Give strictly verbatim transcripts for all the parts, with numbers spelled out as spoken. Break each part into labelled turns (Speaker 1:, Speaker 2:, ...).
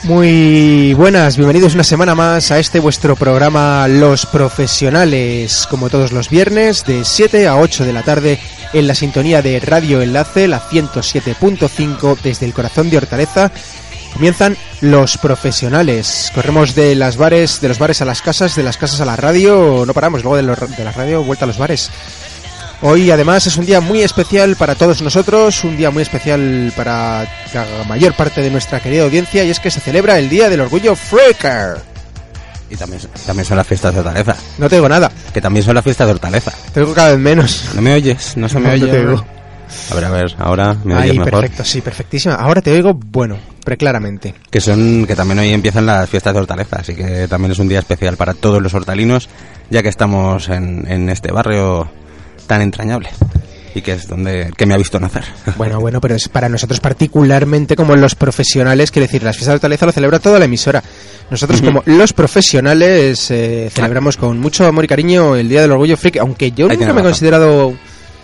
Speaker 1: Muy buenas, bienvenidos una semana más a este vuestro programa Los Profesionales, como todos los viernes de siete a ocho de la tarde en la sintonía de Radio Enlace, la ciento siete punto cinco desde el corazón de Hortaleza. Comienzan Los Profesionales. Corremos de las bares, de los bares a las casas, de las casas a la radio, no paramos, luego de, los, de la radio vuelta a los bares. Hoy además es un día muy especial para todos nosotros, un día muy especial para la mayor parte de nuestra querida audiencia, y es que se celebra el Día del Orgullo Freaker.
Speaker 2: Y también, también son las fiestas de Hortaleza.
Speaker 1: No te digo nada.
Speaker 2: Que también son las fiestas de Hortaleza.
Speaker 1: Te oigo cada vez menos.
Speaker 2: ¿No me oyes? No se me
Speaker 1: no,
Speaker 2: oye.
Speaker 1: No te oigo.
Speaker 2: A ver, a ver, ahora me oyes
Speaker 1: Ahí,
Speaker 2: mejor.
Speaker 1: Perfecto, sí, perfectísima. Ahora te oigo, bueno, preclaramente.
Speaker 2: Que son, que también hoy empiezan las fiestas de Hortaleza, así que también es un día especial para todos los hortalinos, ya que estamos en, en este barrio tan entrañable y que es donde que me ha visto nacer.
Speaker 1: Bueno, bueno, pero es para nosotros particularmente como los profesionales, quiero decir, las fiestas de Hortaleza lo celebra toda la emisora. Nosotros uh-huh. como los profesionales eh, celebramos con mucho amor y cariño el Día del Orgullo Friki, aunque yo Ahí nunca me he considerado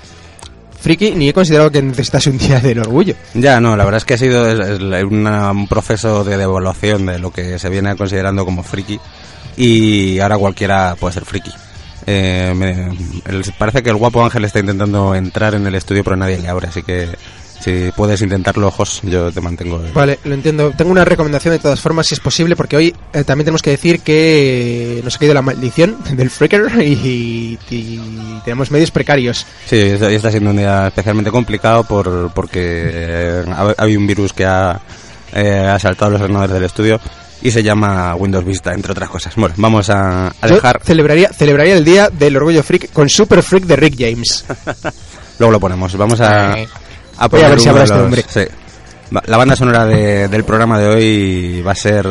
Speaker 1: friki ni he considerado que necesitase un Día del Orgullo.
Speaker 2: Ya, no, la verdad es que ha sido es, es una, un proceso de devaluación de lo que se viene considerando como friki, y ahora cualquiera puede ser friki. Eh, me, el, parece que el guapo Ángel está intentando entrar en el estudio, pero nadie le abre, así que si puedes intentarlo, ojos, yo te mantengo. De...
Speaker 1: Vale, lo entiendo. Tengo una recomendación de todas formas, si es posible, porque hoy eh, también tenemos que decir que nos ha caído la maldición del Freaker y, y, y tenemos medios precarios.
Speaker 2: Sí, hoy está siendo un día especialmente complicado por porque eh, ha, hay un virus que ha eh, asaltado los ordenadores del estudio y se llama Windows Vista, entre otras cosas. Bueno, vamos a, a dejar...
Speaker 1: Yo celebraría, celebraría el Día del Orgullo Freak con Super Freak de Rick James.
Speaker 2: Luego lo ponemos. Vamos a, a
Speaker 1: poner Voy a ver si habrá este hombre.
Speaker 2: Sí. La banda sonora de, del programa de hoy va a ser...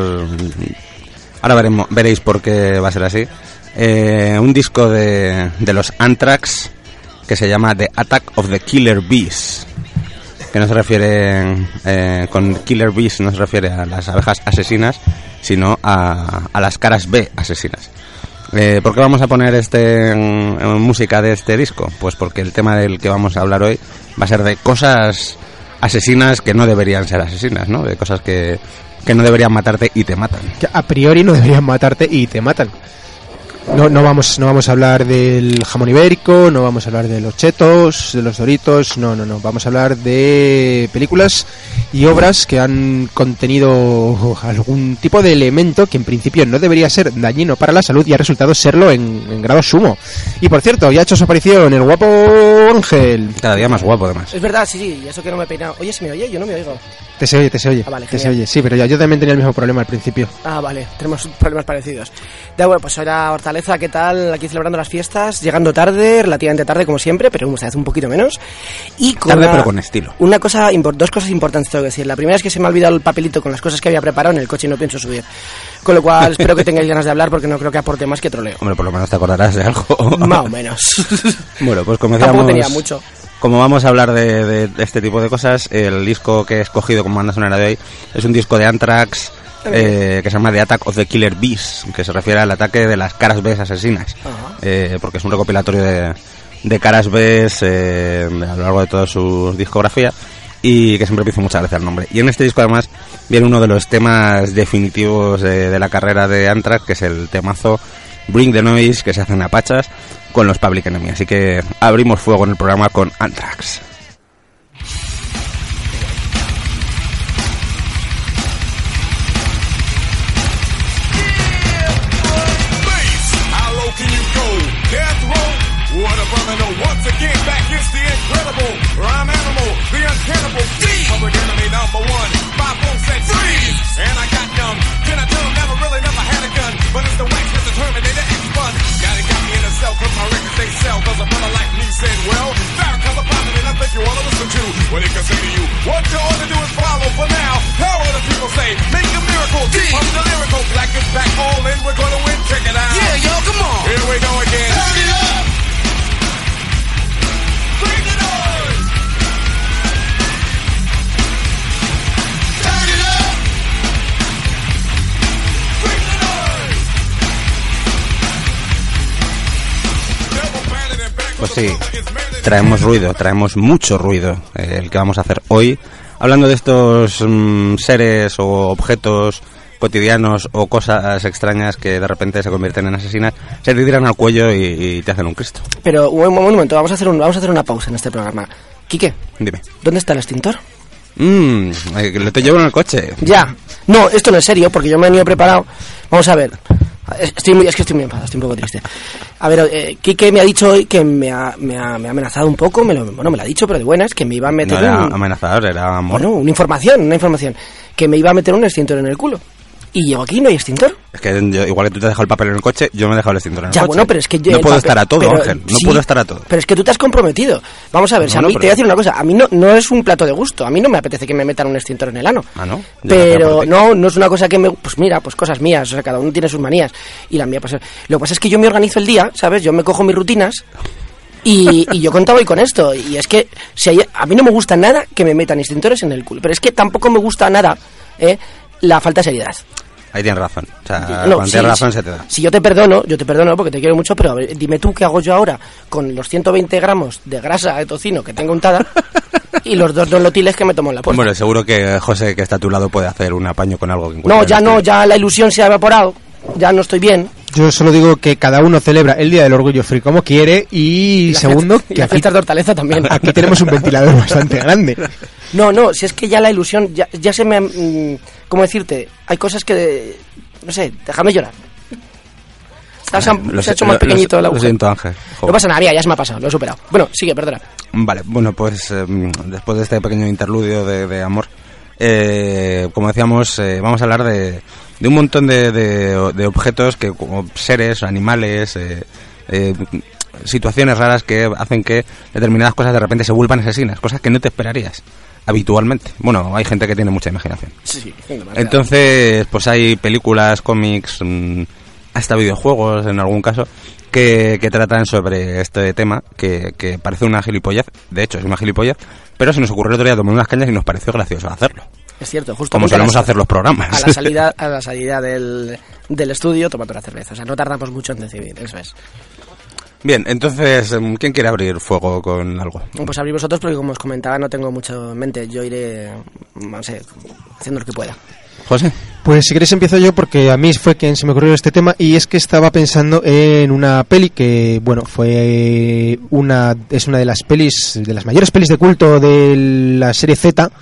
Speaker 2: Ahora veremos, veréis por qué va a ser así. Eh, un disco de, de los Anthrax que se llama The Attack of the Killer Bees, que no se refiere, eh, con Killer Bees no se refiere a las abejas asesinas, sino a, a las caras B asesinas. Eh, ¿Por qué vamos a poner este en, en música de este disco? Pues porque el tema del que vamos a hablar hoy va a ser de cosas asesinas que no deberían ser asesinas, ¿no? De cosas que, que no deberían matarte y te matan.
Speaker 1: Que a priori no deberían matarte y te matan. No, no vamos, no vamos a hablar del jamón ibérico, no vamos a hablar de los chetos, de los doritos, no, no, no. Vamos a hablar de películas y obras que han contenido algún tipo de elemento que en principio no debería ser dañino para la salud y ha resultado serlo en, en grado sumo. Y por cierto, ya ha hecho su aparición el guapo Ángel.
Speaker 2: Cada día más guapo, además.
Speaker 3: Es verdad, sí, sí, y eso que no me he peinado. Oye, ¿se me oye? Yo no me oigo.
Speaker 1: Te se oye, te se oye.
Speaker 3: Ah, vale,
Speaker 1: te se oye. Sí, pero ya, yo también tenía el mismo problema al principio.
Speaker 3: Ah, vale, tenemos problemas parecidos. Ya, bueno, pues ahora Hortaleza, ¿qué tal? Aquí celebrando las fiestas, llegando tarde, relativamente tarde como siempre, pero esta vez un poquito menos. Y con
Speaker 2: tarde
Speaker 3: una,
Speaker 2: pero con estilo.
Speaker 3: Una cosa, dos cosas importantes tengo que decir. La primera es que se me ha olvidado el papelito con las cosas que había preparado en el coche y no pienso subir. Con lo cual espero que tengáis ganas de hablar porque no creo que aporte más que troleo.
Speaker 2: Hombre, por lo menos te acordarás de algo.
Speaker 3: Más o menos.
Speaker 2: Bueno, pues como decíamos...
Speaker 3: Tampoco tenía mucho.
Speaker 2: Como vamos a hablar de, de, de este tipo de cosas, el disco que he escogido como banda sonora de hoy es un disco de Anthrax eh, que se llama The Attack of the Killer Bees, que se refiere al ataque de las caras B asesinas, uh-huh. eh, porque es un recopilatorio de, de caras B eh, a lo largo de toda su discografía y que siempre me hizo mucha gracia el nombre. Y en este disco además viene uno de los temas definitivos de, de la carrera de Anthrax, que es el temazo Bring the Noise, que se hacen a pachas con los Public Enemy. Así que abrimos fuego en el programa con Anthrax.
Speaker 4: What it can say to you, what you ought to do is follow for now. How other people say, make a miracle. I'm the lyrical, black is back, all in, we're gonna win, check it out. Yeah, yo, come on. Here we go again. Turn it up. Bring the noise. Turn it up. Bring the noise.
Speaker 2: Pues sí, traemos ruido, traemos mucho ruido, eh, el que vamos a hacer hoy, hablando de estos mmm, seres o objetos cotidianos o cosas extrañas que de repente se convierten en asesinas, se te tiran al cuello y, y te hacen un Cristo.
Speaker 3: Pero un, un momento, vamos a hacer un, vamos a hacer una pausa en este programa. Quique,
Speaker 2: Dime.
Speaker 3: ¿dónde está el extintor?
Speaker 2: Mmm, lo te llevo en el coche.
Speaker 3: Ya. No, esto no es serio, porque yo me he venido preparado. Vamos a ver. Estoy muy, es que estoy muy enfadado, estoy un poco triste. A ver, eh, Quique me ha dicho hoy que me ha, me ha, me ha amenazado un poco, me lo, bueno, me lo ha dicho, pero de buenas, que me iba a meter
Speaker 2: no era
Speaker 3: un...
Speaker 2: amenazador, era amor.
Speaker 3: Bueno, una información, una información. Que me iba a meter un extintor en el culo. Y llego aquí y no hay extintor.
Speaker 2: Es que yo, igual que tú te has dejado el papel en el coche, yo me he dejado el extintor en el
Speaker 3: Ya,
Speaker 2: coche.
Speaker 3: bueno, pero es que yo...
Speaker 2: No
Speaker 3: el
Speaker 2: puedo
Speaker 3: papel-
Speaker 2: estar a todo,
Speaker 3: pero-
Speaker 2: Ángel, no
Speaker 3: sí,
Speaker 2: puedo estar a todo.
Speaker 3: Pero es que tú te has comprometido. Vamos a ver, si a
Speaker 2: No,
Speaker 3: mí,
Speaker 2: no,
Speaker 3: te voy a
Speaker 2: pero-
Speaker 3: decir una cosa, a mí no, no es un plato de gusto, a mí no me apetece que me metan un extintor en el ano.
Speaker 2: Ah, ¿no? Yo lo hacía
Speaker 3: Pero
Speaker 2: por ti.
Speaker 3: no, no es una cosa que me... Pues mira, pues cosas mías, o sea, cada uno tiene sus manías. Y la mía, pues... Lo que pasa es que yo me organizo el día, ¿sabes? Yo me cojo mis rutinas... Y, y yo contaba hoy con esto, y es que si hay- a mí no me gusta nada que me metan extintores en el culo, pero es que tampoco me gusta nada ¿eh? la falta de seriedad.
Speaker 2: Ahí tienes razón. O sea,
Speaker 3: No,
Speaker 2: cuando
Speaker 3: sí,
Speaker 2: tienes razón
Speaker 3: sí.
Speaker 2: se te da.
Speaker 3: Si yo te perdono, yo te perdono porque te quiero mucho, pero a ver, dime tú qué hago yo ahora con los ciento veinte gramos de grasa de tocino que tengo untada y los dos lotiles que me tomo en la puerta.
Speaker 2: Bueno, seguro que José, que está a tu lado, puede hacer un apaño con algo que encuentre
Speaker 3: No,
Speaker 2: en
Speaker 3: ya
Speaker 2: el
Speaker 3: no,
Speaker 2: estudio.
Speaker 3: ya la ilusión se ha evaporado, ya no estoy bien.
Speaker 1: Yo solo digo que cada uno celebra el Día del Orgullo Free como quiere y,
Speaker 3: Y las
Speaker 1: segundo,
Speaker 3: fiestas- y
Speaker 1: que
Speaker 3: las
Speaker 1: aquí,
Speaker 3: fiestas de Hortaleza también.
Speaker 1: aquí tenemos un ventilador bastante grande.
Speaker 3: No, no, si es que ya la ilusión, ya, ya se me... ha, mm, ¿Cómo decirte? Hay cosas que... No sé, déjame llorar. Se ha,
Speaker 2: Lo
Speaker 3: se ha
Speaker 2: sé-
Speaker 3: hecho más
Speaker 2: lo-
Speaker 3: pequeñito el
Speaker 2: lo, lo
Speaker 3: agujero.
Speaker 2: siento, Ángel.
Speaker 3: No
Speaker 2: Joder.
Speaker 3: pasa nada, mira, ya se me ha pasado, lo he superado. Bueno, sigue, perdona.
Speaker 2: Vale, bueno, pues eh, después de este pequeño interludio de, de amor, eh, como decíamos, eh, vamos a hablar de, de un montón de, de, de objetos, que como seres, animales, eh, eh, situaciones raras que hacen que determinadas cosas de repente se vuelvan asesinas, cosas que no te esperarías habitualmente. Bueno, hay gente que tiene mucha imaginación.
Speaker 3: Sí, sí,
Speaker 2: Entonces, pues hay películas, cómics, mmm, hasta videojuegos en algún caso, que, que tratan sobre este tema, que, que parece una gilipollez. De hecho, es una gilipollez, pero se nos ocurrió el otro día tomar unas cañas y nos pareció gracioso hacerlo.
Speaker 3: Es cierto, justo
Speaker 2: Como solemos hacer los programas.
Speaker 3: A la salida, a la salida del, del estudio tomando una cerveza. O sea, no tardamos mucho en decidir, eso es.
Speaker 2: Bien, entonces, ¿quién quiere abrir fuego con algo?
Speaker 3: Pues abrir vosotros porque, como os comentaba, no tengo mucho en mente. Yo iré, no sé, haciendo lo que pueda.
Speaker 2: José.
Speaker 1: Pues si queréis empiezo yo porque a mí fue quien se me ocurrió este tema y es que estaba pensando en una peli que, bueno, fue una es una de las pelis, de las mayores pelis de culto de la serie Z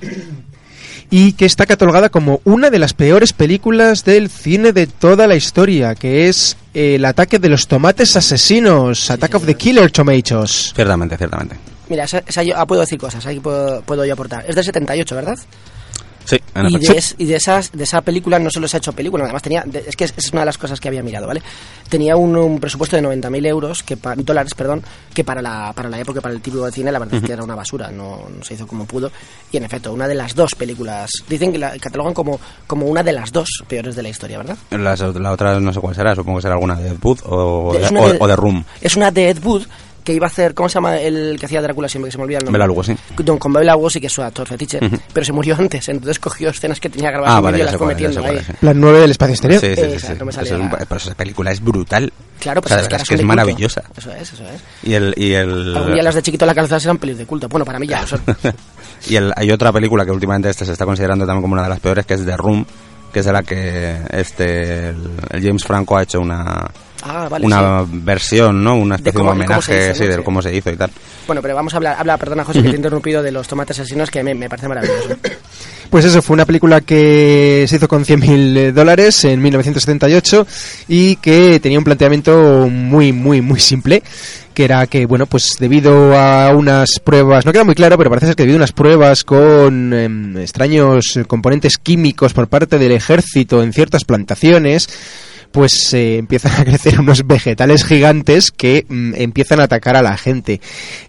Speaker 1: y que está catalogada como una de las peores películas del cine de toda la historia, que es El ataque de los tomates asesinos, Attack of the Killer Tomatoes.
Speaker 2: Ciertamente, ciertamente.
Speaker 3: Mira, esa, esa yo ah, puedo decir cosas, ahí puedo, puedo yo aportar. Es del setenta y ocho, ¿verdad?
Speaker 2: Sí, en
Speaker 3: Y
Speaker 2: efecto.
Speaker 3: de, es- y de esas de esa película no solo se ha hecho película, además tenía, de- es que es, es una de las cosas que había mirado, ¿vale? Tenía un, un presupuesto de noventa mil euros, que pa- dólares, perdón, que para la para la época, para el tipo de cine, la verdad es que era una basura, no, no se hizo como pudo. Y en efecto, una de las dos películas, dicen que la catalogan como, como una de las dos peores de la historia, ¿verdad?
Speaker 2: Las- la otra no sé cuál será, supongo que será alguna de Ed Wood o,
Speaker 3: Es
Speaker 2: de,
Speaker 3: una
Speaker 2: o,
Speaker 3: de-
Speaker 2: o de Room.
Speaker 3: Es una de Ed Wood que iba a hacer, ¿cómo se llama el que hacía Drácula siempre, que se me olvida el nombre?
Speaker 2: Bela Lugosi.
Speaker 3: Don, con Bela Lugosi, que es su actor fetiche,
Speaker 2: Ujú.
Speaker 3: pero se murió antes, entonces cogió escenas que tenía grabadas
Speaker 2: Ah,
Speaker 3: en
Speaker 2: vale,
Speaker 3: vídeo y
Speaker 2: ya
Speaker 3: las
Speaker 2: sé
Speaker 3: fue
Speaker 2: cuál es, ya
Speaker 3: metiendo
Speaker 2: sé cuál
Speaker 3: ahí.
Speaker 2: es.
Speaker 1: Plan nueve del espacio exterior.
Speaker 2: Sí, sí, sí,
Speaker 3: Exacto,
Speaker 2: sí.
Speaker 3: me salía
Speaker 2: Eso es un-
Speaker 3: la-
Speaker 2: pero esa película es brutal.
Speaker 3: Claro, pues
Speaker 2: O sea,
Speaker 3: es que, ahora
Speaker 2: es
Speaker 3: son
Speaker 2: que es
Speaker 3: de culto.
Speaker 2: maravillosa.
Speaker 3: Eso es, eso es.
Speaker 2: Y el... Y el
Speaker 3: Algún día las de chiquito en la calzada eran pelis de culto. Bueno, para mí ya lo son.
Speaker 2: y el, hay otra película que últimamente este se está considerando también como una de las peores, que es The Room, que es de la que este el, el James Franco ha hecho una
Speaker 3: Ah, vale,
Speaker 2: una
Speaker 3: sí.
Speaker 2: versión, ¿no? Una especie de,
Speaker 3: cómo- de cómo se
Speaker 2: homenaje,
Speaker 3: hizo,
Speaker 2: sí,
Speaker 3: ¿no?
Speaker 2: de
Speaker 3: Sí.
Speaker 2: cómo se hizo y tal.
Speaker 3: Bueno, pero vamos a hablar, habla, perdona José, que te he interrumpido de los tomates asesinos, que me, me parece maravilloso.
Speaker 1: Pues eso, fue una película que se hizo con cien mil dólares en mil novecientos setenta y ocho y que tenía un planteamiento muy, muy, muy simple, que era que, bueno, pues debido a unas pruebas, no queda muy claro, pero parece ser que debido a unas pruebas con eh, extraños componentes químicos por parte del ejército en ciertas plantaciones, pues eh, empiezan a crecer unos vegetales gigantes que mm, empiezan a atacar a la gente.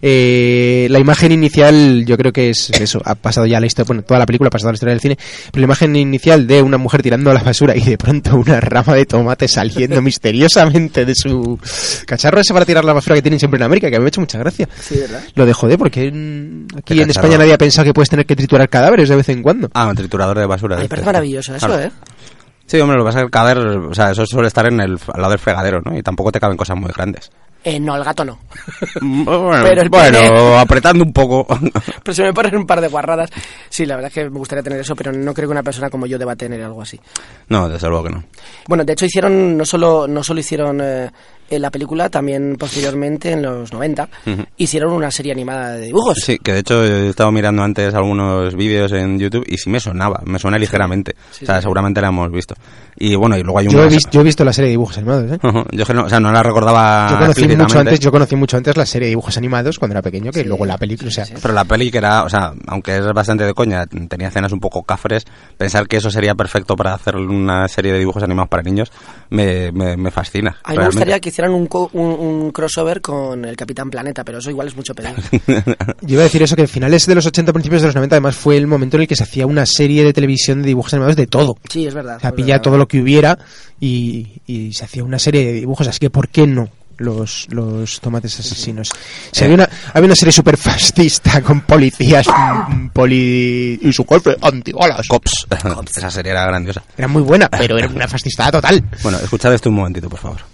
Speaker 1: Eh, la imagen inicial, yo creo que es eso, ha pasado ya la historia, bueno, toda la película ha pasado a la historia del cine, pero la imagen inicial de una mujer tirando a la basura y de pronto una rama de tomate saliendo misteriosamente de su cacharro ese para tirar la basura que tienen siempre en América, que me ha hecho mucha gracia.
Speaker 3: Sí, ¿verdad?
Speaker 1: Lo de joder, porque mm, aquí
Speaker 2: ¿Qué
Speaker 1: en
Speaker 2: cacharro?
Speaker 1: España nadie ha pensado que puedes tener que triturar cadáveres de vez en cuando.
Speaker 2: Ah, un triturador de basura.
Speaker 3: Ay, me
Speaker 2: dices.
Speaker 3: parece maravilloso eso,
Speaker 2: Claro.
Speaker 3: ¿eh?
Speaker 2: Sí, hombre, lo que pasa es que el cadáver, o sea, eso suele estar en el, al lado del fregadero, ¿no? Y tampoco te caben cosas muy grandes.
Speaker 3: Eh, no, el gato no.
Speaker 2: Bueno,
Speaker 3: Pero el
Speaker 2: bueno
Speaker 3: pene-
Speaker 2: apretando un poco.
Speaker 3: Pero se me ponen un par de guarradas. Sí, la verdad es que me gustaría tener eso, pero no creo que una persona como yo deba tener algo así.
Speaker 2: No, desde luego que no.
Speaker 3: Bueno, de hecho hicieron, no solo, no solo hicieron eh, en la película, también posteriormente, en los noventa,
Speaker 2: Ujú.
Speaker 3: hicieron una serie animada de dibujos.
Speaker 2: Sí, que de hecho he estado mirando antes algunos vídeos en YouTube y sí me sonaba, me suena ligeramente.
Speaker 3: Sí,
Speaker 2: o sea,
Speaker 3: sí.
Speaker 2: seguramente la hemos visto. Y bueno, y luego hay un...
Speaker 1: Yo he, visto, yo he visto la serie de dibujos animados, ¿eh?
Speaker 2: Ujú, yo que no, o sea, no la recordaba
Speaker 1: Yo conocí
Speaker 2: explícitamente,
Speaker 1: mucho antes, yo conocí mucho antes la serie de dibujos animados cuando era pequeño que
Speaker 3: Sí,
Speaker 1: luego la película, o sea,
Speaker 3: sí, sí.
Speaker 2: pero la peli que era, o sea, aunque es bastante de coña, tenía escenas un poco cafres, pensar que eso sería perfecto para hacer una serie de dibujos animados para niños me, me, me fascina.
Speaker 3: A mí me
Speaker 2: realmente.
Speaker 3: gustaría que hicieran un, co- un, un crossover con el Capitán Planeta, pero eso igual es mucho pedir.
Speaker 1: yo iba a decir eso, que en finales de los ochenta, principios de los noventa, además fue el momento en el que se hacía una serie de televisión de dibujos animados de todo.
Speaker 3: Sí, es verdad.
Speaker 1: O sea,
Speaker 3: es
Speaker 1: pilla
Speaker 3: verdad.
Speaker 1: todo lo que hubiera y, y se hacía una serie de dibujos, así que ¿por qué no? Los, los tomates asesinos. Si había, una, había una serie súper fascista con policías mm, poli y su golpe antibalas.
Speaker 2: Cops. Esa serie era grandiosa.
Speaker 1: Era muy buena, pero era una fascistada total.
Speaker 2: Bueno, escuchad esto un momentito, por favor.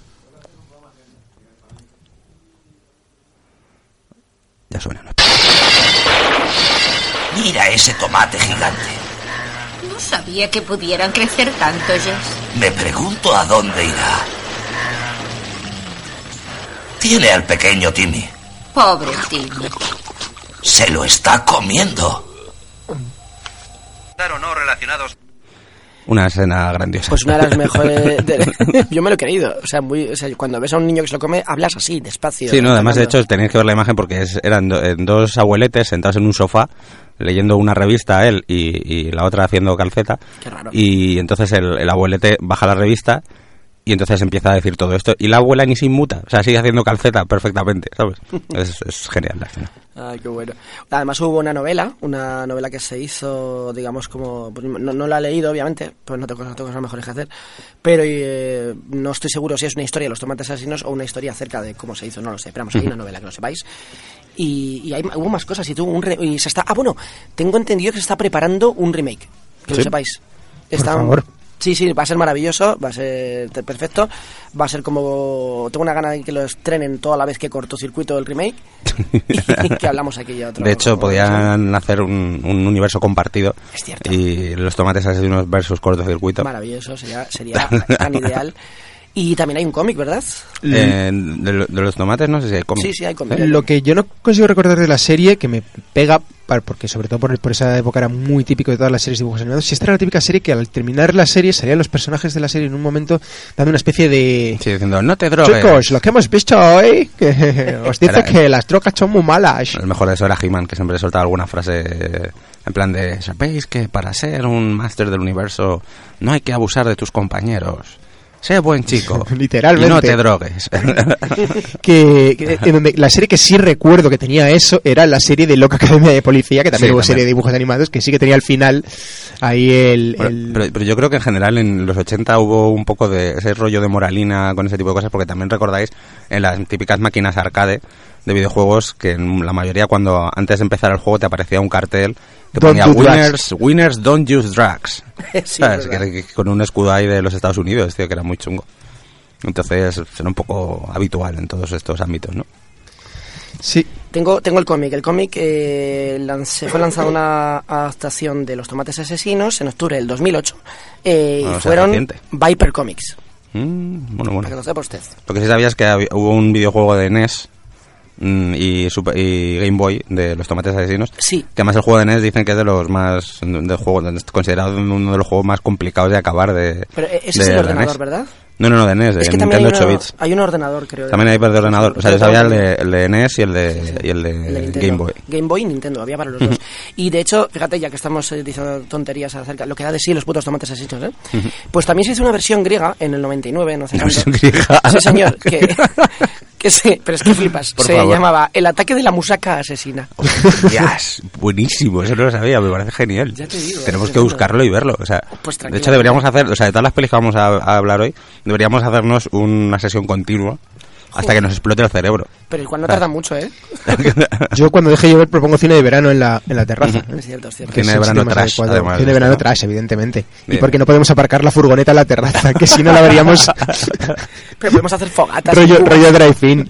Speaker 2: Ya suena, ¿no?
Speaker 5: Mira ese tomate gigante.
Speaker 6: No sabía que pudieran crecer tanto, Jess.
Speaker 5: Me pregunto a dónde irá. Tiene al pequeño Timmy.
Speaker 6: Pobre Timmy.
Speaker 5: Se lo está comiendo.
Speaker 2: Claro, no relacionados. Una escena grandiosa.
Speaker 3: Pues una de las mejores... de- Yo me lo he creído. O sea, muy, o sea, cuando ves a un niño que se lo come, hablas así, despacio.
Speaker 2: Sí, no, además de
Speaker 3: hablando.
Speaker 2: hecho tenéis que ver la imagen porque es, eran do- eh, dos abueletes sentados en un sofá leyendo una revista él y, y la otra haciendo calceta.
Speaker 3: Qué raro.
Speaker 2: Y entonces el, el abuelete baja la revista y entonces empieza a decir todo esto y la abuela ni se inmuta, o sea, sigue haciendo calceta perfectamente, ¿sabes? Es, es genial la escena.
Speaker 3: Ay, qué bueno. Además hubo una novela, una novela que se hizo, digamos, como... pues, no, no la he leído, obviamente, pues no tengo, no tengo cosas mejores que hacer, pero eh, no estoy seguro si es una historia de los tomates asesinos o una historia acerca de cómo se hizo, no lo sé, pero vamos, hay una novela, que lo sepáis. Y, y hay, hubo más cosas y, tuvo un re- y se está... Ah, bueno, tengo entendido que se está preparando un remake, que
Speaker 2: ¿Sí?
Speaker 3: lo sepáis. Está,
Speaker 1: favor.
Speaker 3: Sí, sí, va a ser maravilloso, va a ser te- perfecto, va a ser como... Tengo una gana de que lo estrenen toda la vez que cortocircuito el remake y que hablamos aquí ya otro.
Speaker 2: De hecho,
Speaker 3: otro-
Speaker 2: podían hacer un, un universo compartido.
Speaker 3: Es cierto.
Speaker 2: Y los tomates asesinos versus cortocircuito.
Speaker 3: Maravilloso, sería, sería tan ideal. Y también hay un cómic, ¿verdad?
Speaker 2: Eh, de, lo- de los tomates no sé si hay cómic.
Speaker 3: Sí, sí, hay cómic.
Speaker 1: Lo que yo no consigo recordar de la serie, que me pega, par- porque sobre todo por, por esa época era muy típico de todas las series de dibujos animados, si esta era la típica serie que al terminar la serie salían los personajes de la serie en un momento dando una especie de...
Speaker 2: Sí, diciendo, no te drogues.
Speaker 1: Chicos, lo que hemos visto hoy, que os dice
Speaker 2: Era-
Speaker 1: que las drogas son muy malas.
Speaker 2: El mejor de eso era He-Man, que siempre soltaba alguna frase en plan de, ¿sabéis que para ser un máster del universo no hay que abusar de tus compañeros? Sé buen chico.
Speaker 1: Literalmente.
Speaker 2: Y no te drogues.
Speaker 1: que, que- en donde la serie que sí recuerdo que tenía eso era la serie de Loca Academia de Policía, que también
Speaker 2: Sí,
Speaker 1: hubo
Speaker 2: también.
Speaker 1: serie de dibujos animados, que sí que tenía al final ahí el...
Speaker 2: Pero,
Speaker 1: el-
Speaker 2: pero- pero yo creo que en general en los ochenta hubo un poco de ese rollo de moralina con ese tipo de cosas, porque también recordáis en las típicas máquinas arcade de videojuegos que en la mayoría cuando antes de empezar el juego te aparecía un cartel que
Speaker 1: Don't
Speaker 2: ponía
Speaker 1: do
Speaker 2: winners, winners don't use drugs.
Speaker 3: Sí,
Speaker 2: ¿Sabes?
Speaker 3: es
Speaker 2: Que,
Speaker 3: verdad.
Speaker 2: que con un escudo ahí de los Estados Unidos, tío, que era muy chungo. Entonces será un poco habitual en todos estos ámbitos, ¿no?
Speaker 1: Sí,
Speaker 3: Tengo, tengo el cómic. El cómic eh, lance- fue lanzada una adaptación de Los Tomates Asesinos en octubre del dos mil ocho. Eh,
Speaker 2: Ah, o
Speaker 3: y
Speaker 2: sea,
Speaker 3: fueron
Speaker 2: reciente.
Speaker 3: Viper Comics.
Speaker 2: Mm, bueno,
Speaker 3: Para que
Speaker 2: bueno.
Speaker 3: lo sepa usted.
Speaker 2: Lo que sí sabías es que había- hubo un videojuego de N E S mm, y, Super- y Game Boy de los tomates asesinos.
Speaker 3: Sí.
Speaker 2: Que además el juego de N E S dicen que es de los más... de juego, es considerado uno de los juegos más complicados de acabar de...
Speaker 3: Pero eh, ese
Speaker 2: de
Speaker 3: es el
Speaker 2: la
Speaker 3: ordenador,
Speaker 2: N E S.
Speaker 3: ¿verdad?
Speaker 2: No, no, no, de N E S, de
Speaker 3: Es que también hay,
Speaker 2: Nintendo ocho
Speaker 3: una-
Speaker 2: bits.
Speaker 3: hay un ordenador, creo.
Speaker 2: También hay de ordenador. O sea, yo sabía el de, el de N E S y el de,
Speaker 3: Sí, sí.
Speaker 2: y el de,
Speaker 3: El de Nintendo.
Speaker 2: Game Boy.
Speaker 3: Game Boy y Nintendo, había para los dos. Y de hecho, fíjate, ya que estamos eh, diciendo tonterías acerca lo que da de sí los putos tomates asesinos, ¿eh? Pues también se hizo una versión griega en el noventa y nueve, no hace
Speaker 2: Una
Speaker 3: tanto.
Speaker 2: versión griega.
Speaker 3: Sí, señor, que, que sí, pero es que flipas.
Speaker 2: Por
Speaker 3: se
Speaker 2: favor.
Speaker 3: llamaba El ataque de la musaca asesina.
Speaker 2: Yes, buenísimo, eso no lo sabía, me parece genial.
Speaker 3: Ya te digo,
Speaker 2: Tenemos
Speaker 3: es
Speaker 2: que
Speaker 3: una-
Speaker 2: buscarlo y verlo. O sea,
Speaker 3: Pues
Speaker 2: de hecho deberíamos hacer, o sea, de todas las pelis que vamos a, a hablar hoy, deberíamos hacernos una sesión continua hasta que nos explote el cerebro.
Speaker 3: Pero igual no tarda mucho, ¿eh?
Speaker 1: Yo cuando deje llover propongo cine de verano en la, en la terraza. ¿eh?
Speaker 3: Es cierto, es cierto.
Speaker 2: Cine
Speaker 1: es
Speaker 2: de
Speaker 1: el
Speaker 2: verano
Speaker 1: sitio más
Speaker 2: trash,
Speaker 1: adecuado.
Speaker 2: además,
Speaker 1: Cine de verano
Speaker 2: ¿no?
Speaker 1: trash, evidentemente.
Speaker 2: Bien.
Speaker 1: Y porque no podemos aparcar la furgoneta en la terraza, que si no la veríamos
Speaker 3: Pero podemos hacer fogatas.
Speaker 1: rollo,
Speaker 3: en Cuba.
Speaker 1: rollo drive-in.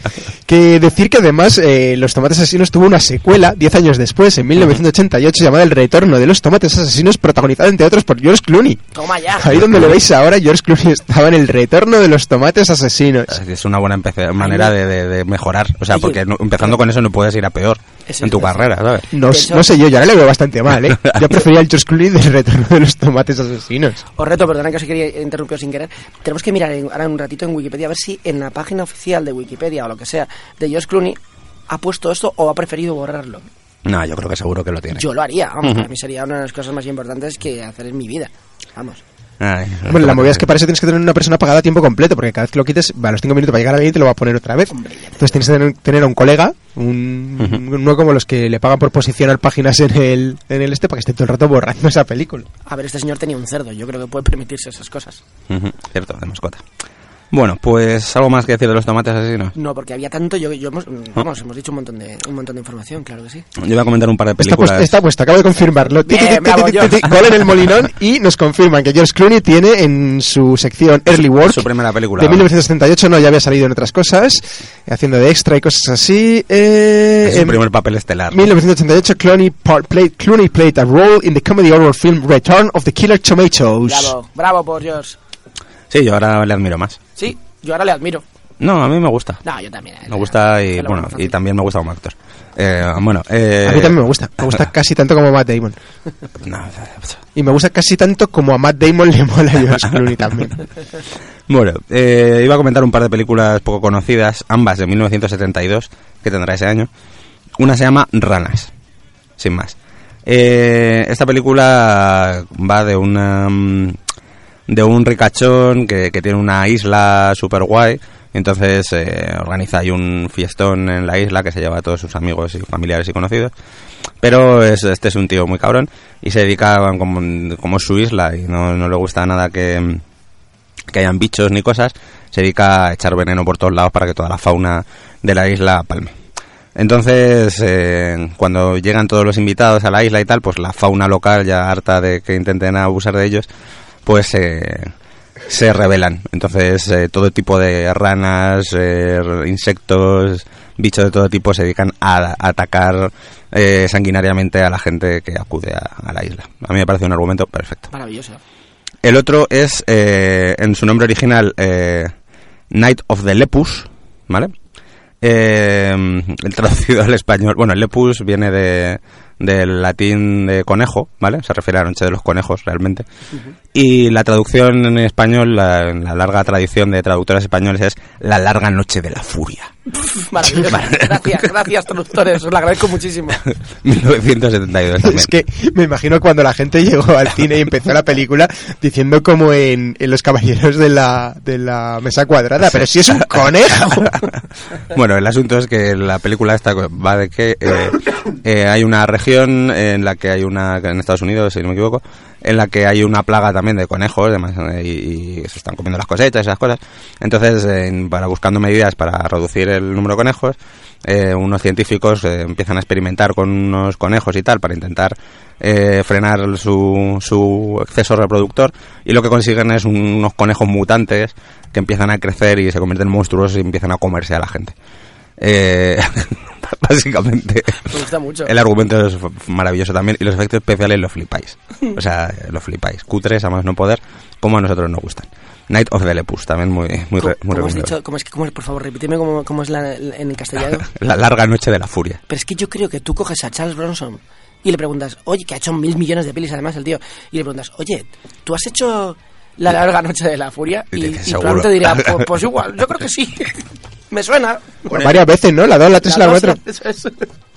Speaker 1: Que decir que además eh, Los Tomates Asesinos tuvo una secuela diez años después, en mil novecientos ochenta y ocho, llamada El Retorno de los Tomates Asesinos, protagonizada entre otros por George Clooney.
Speaker 3: Toma ya.
Speaker 1: Ahí donde lo veis ahora, George Clooney estaba en El Retorno de los Tomates Asesinos.
Speaker 2: Es una buena empece- manera de, de, de mejorar. O sea,
Speaker 3: Oye,
Speaker 2: porque no- empezando con eso no puedes ir a peor
Speaker 3: Eso
Speaker 2: en tu
Speaker 3: es.
Speaker 2: carrera, ¿sabes?
Speaker 1: No,
Speaker 3: De hecho-
Speaker 1: no sé yo, yo ahora le veo bastante mal, ¿eh? Yo prefería el George Clooney del Retorno de los Tomates Asesinos.
Speaker 3: Os reto, perdona que os quería interrumpir sin querer. Tenemos que mirar en- ahora un ratito en Wikipedia a ver si en la página oficial de Wikipedia o lo que sea de George Clooney ha puesto esto o ha preferido borrarlo.
Speaker 2: No, yo creo que seguro que lo tiene.
Speaker 3: Yo lo haría, vamos,
Speaker 2: Ujú.
Speaker 3: para mí sería una de las cosas más importantes que hacer en mi vida. Vamos.
Speaker 2: Ay,
Speaker 1: Bueno, la movida es que para eso tienes que tener una persona pagada a tiempo completo, porque cada vez que lo quites, a los cinco minutos para llegar a veinte te lo va a poner otra vez. Entonces tienes que tener, tener a un colega, un,
Speaker 2: Ujú.
Speaker 1: uno como los que le pagan por posicionar páginas en el, en el este, para que esté todo el rato borrando esa película.
Speaker 3: A ver, este señor tenía un cerdo, yo creo que puede permitirse esas cosas.
Speaker 2: Ujú, cierto, de mascota. Bueno, pues algo más que decir de Los Tomates Asesinos.
Speaker 3: No, porque había tanto, yo, yo hemos, vamos, hemos dicho un montón de un montón de información, claro que sí.
Speaker 2: Yo voy a comentar un par de
Speaker 1: Está
Speaker 2: películas.
Speaker 1: puesto, está puesto, acabo de confirmarlo. Ti, ti,
Speaker 3: Bien,
Speaker 1: ti,
Speaker 3: bravo,
Speaker 1: ti, ti,
Speaker 3: George.
Speaker 1: ti, Gol en el molinón, y nos confirman que George Clooney tiene en su sección Early Work
Speaker 2: Su primera película.
Speaker 1: de mil novecientos setenta y ocho, no, ya había salido en otras cosas, haciendo de extra y cosas así. Eh,
Speaker 2: Es su
Speaker 1: en
Speaker 2: primer papel estelar.
Speaker 1: mil novecientos ochenta y ocho, Clooney, part, played, Clooney played a role in the comedy horror film Return of the Killer Tomatoes.
Speaker 3: Bravo, bravo por George.
Speaker 2: Sí, yo ahora le admiro más.
Speaker 3: Sí, yo ahora le admiro.
Speaker 2: No, a mí me gusta.
Speaker 3: No, yo también. eh,
Speaker 2: Me gusta y
Speaker 3: se lo
Speaker 2: bueno,
Speaker 3: vamos a
Speaker 2: y
Speaker 3: hacer.
Speaker 2: también me gusta como actor. Eh, bueno, eh,
Speaker 1: A mí también me gusta, me gusta casi tanto como Matt Damon.
Speaker 2: No,
Speaker 1: Y me gusta casi tanto como a Matt Damon le mola a George Clooney también.
Speaker 2: Bueno, eh, iba a comentar un par de películas poco conocidas, ambas de mil novecientos setenta y dos, que tendrá ese año. Una se llama Ranas, sin más. Eh, esta película va de una mm, de un ricachón que, que tiene una isla super guay. Entonces eh, organiza ahí un fiestón en la isla que se lleva a todos sus amigos y familiares y conocidos. Pero es, este es un tío muy cabrón y se dedica, como, como es su isla y no, no le gusta nada que, que hayan bichos ni cosas, se dedica a echar veneno por todos lados para que toda la fauna de la isla palme. Entonces, eh, cuando llegan todos los invitados a la isla y tal, pues la fauna local, ya harta de que intenten abusar de ellos, pues eh, se rebelan. Entonces, eh, todo tipo de ranas, eh, insectos, bichos de todo tipo se dedican a, a atacar eh, sanguinariamente a la gente que acude a, a la isla. A mí me parece un argumento perfecto.
Speaker 3: Maravilloso.
Speaker 2: El otro es, eh, en su nombre original, eh, Night of the Lepus, ¿vale? Eh, el traducido al español, bueno, el lepus viene de del latín de conejo, ¿vale? Se refiere a la noche de los conejos, realmente. Uh-huh. Y la traducción en español, la, en la larga tradición de traductores españoles, es la larga noche de la furia.
Speaker 3: Maravilloso. Gracias, gracias, traductores, os lo agradezco muchísimo.
Speaker 2: mil novecientos setenta y dos también.
Speaker 1: Es que me imagino cuando la gente llegó al cine y empezó la película diciendo como en, en Los Caballeros de la, de la Mesa Cuadrada, pero si es un conejo.
Speaker 2: Bueno, el asunto es que la película esta va de que eh, eh, hay una región en la que hay una, en Estados Unidos, si no me equivoco, en la que hay una plaga también de conejos además, y, y se están comiendo las cosechas y esas cosas. Entonces, eh, para buscando medidas para reducir el número de conejos, eh, unos científicos eh, empiezan a experimentar con unos conejos y tal para intentar eh, frenar su, su exceso reproductor, y lo que consiguen es un, unos conejos mutantes que empiezan a crecer y se convierten en monstruos y empiezan a comerse a la gente. Eh, básicamente
Speaker 3: me gusta mucho.
Speaker 2: El argumento es maravilloso también y los efectos especiales los flipáis, o sea, los flipáis, cutres a más no poder, como a nosotros nos gustan. Night of the Lepus también muy muy, re, muy
Speaker 3: ¿Cómo has
Speaker 2: recomendable.
Speaker 3: dicho? ¿Cómo es que, cómo es, por favor, repíteme cómo, cómo es la, la, en el castellano?
Speaker 2: La larga noche de la furia.
Speaker 3: Pero es que yo creo que tú coges a Charles Bronson y le preguntas, oye, que ha hecho mil millones de pelis además el tío, y le preguntas, oye, ¿tú has hecho la larga noche de la furia?
Speaker 2: Y,
Speaker 3: y,
Speaker 2: dices,
Speaker 3: y
Speaker 2: seguro.
Speaker 3: Fran te dirá, pues, pues igual, yo creo que sí. Me suena.
Speaker 1: Bueno, varias veces, ¿no? La dos, la tres y la
Speaker 3: dos,
Speaker 1: cuatro.
Speaker 3: eso es.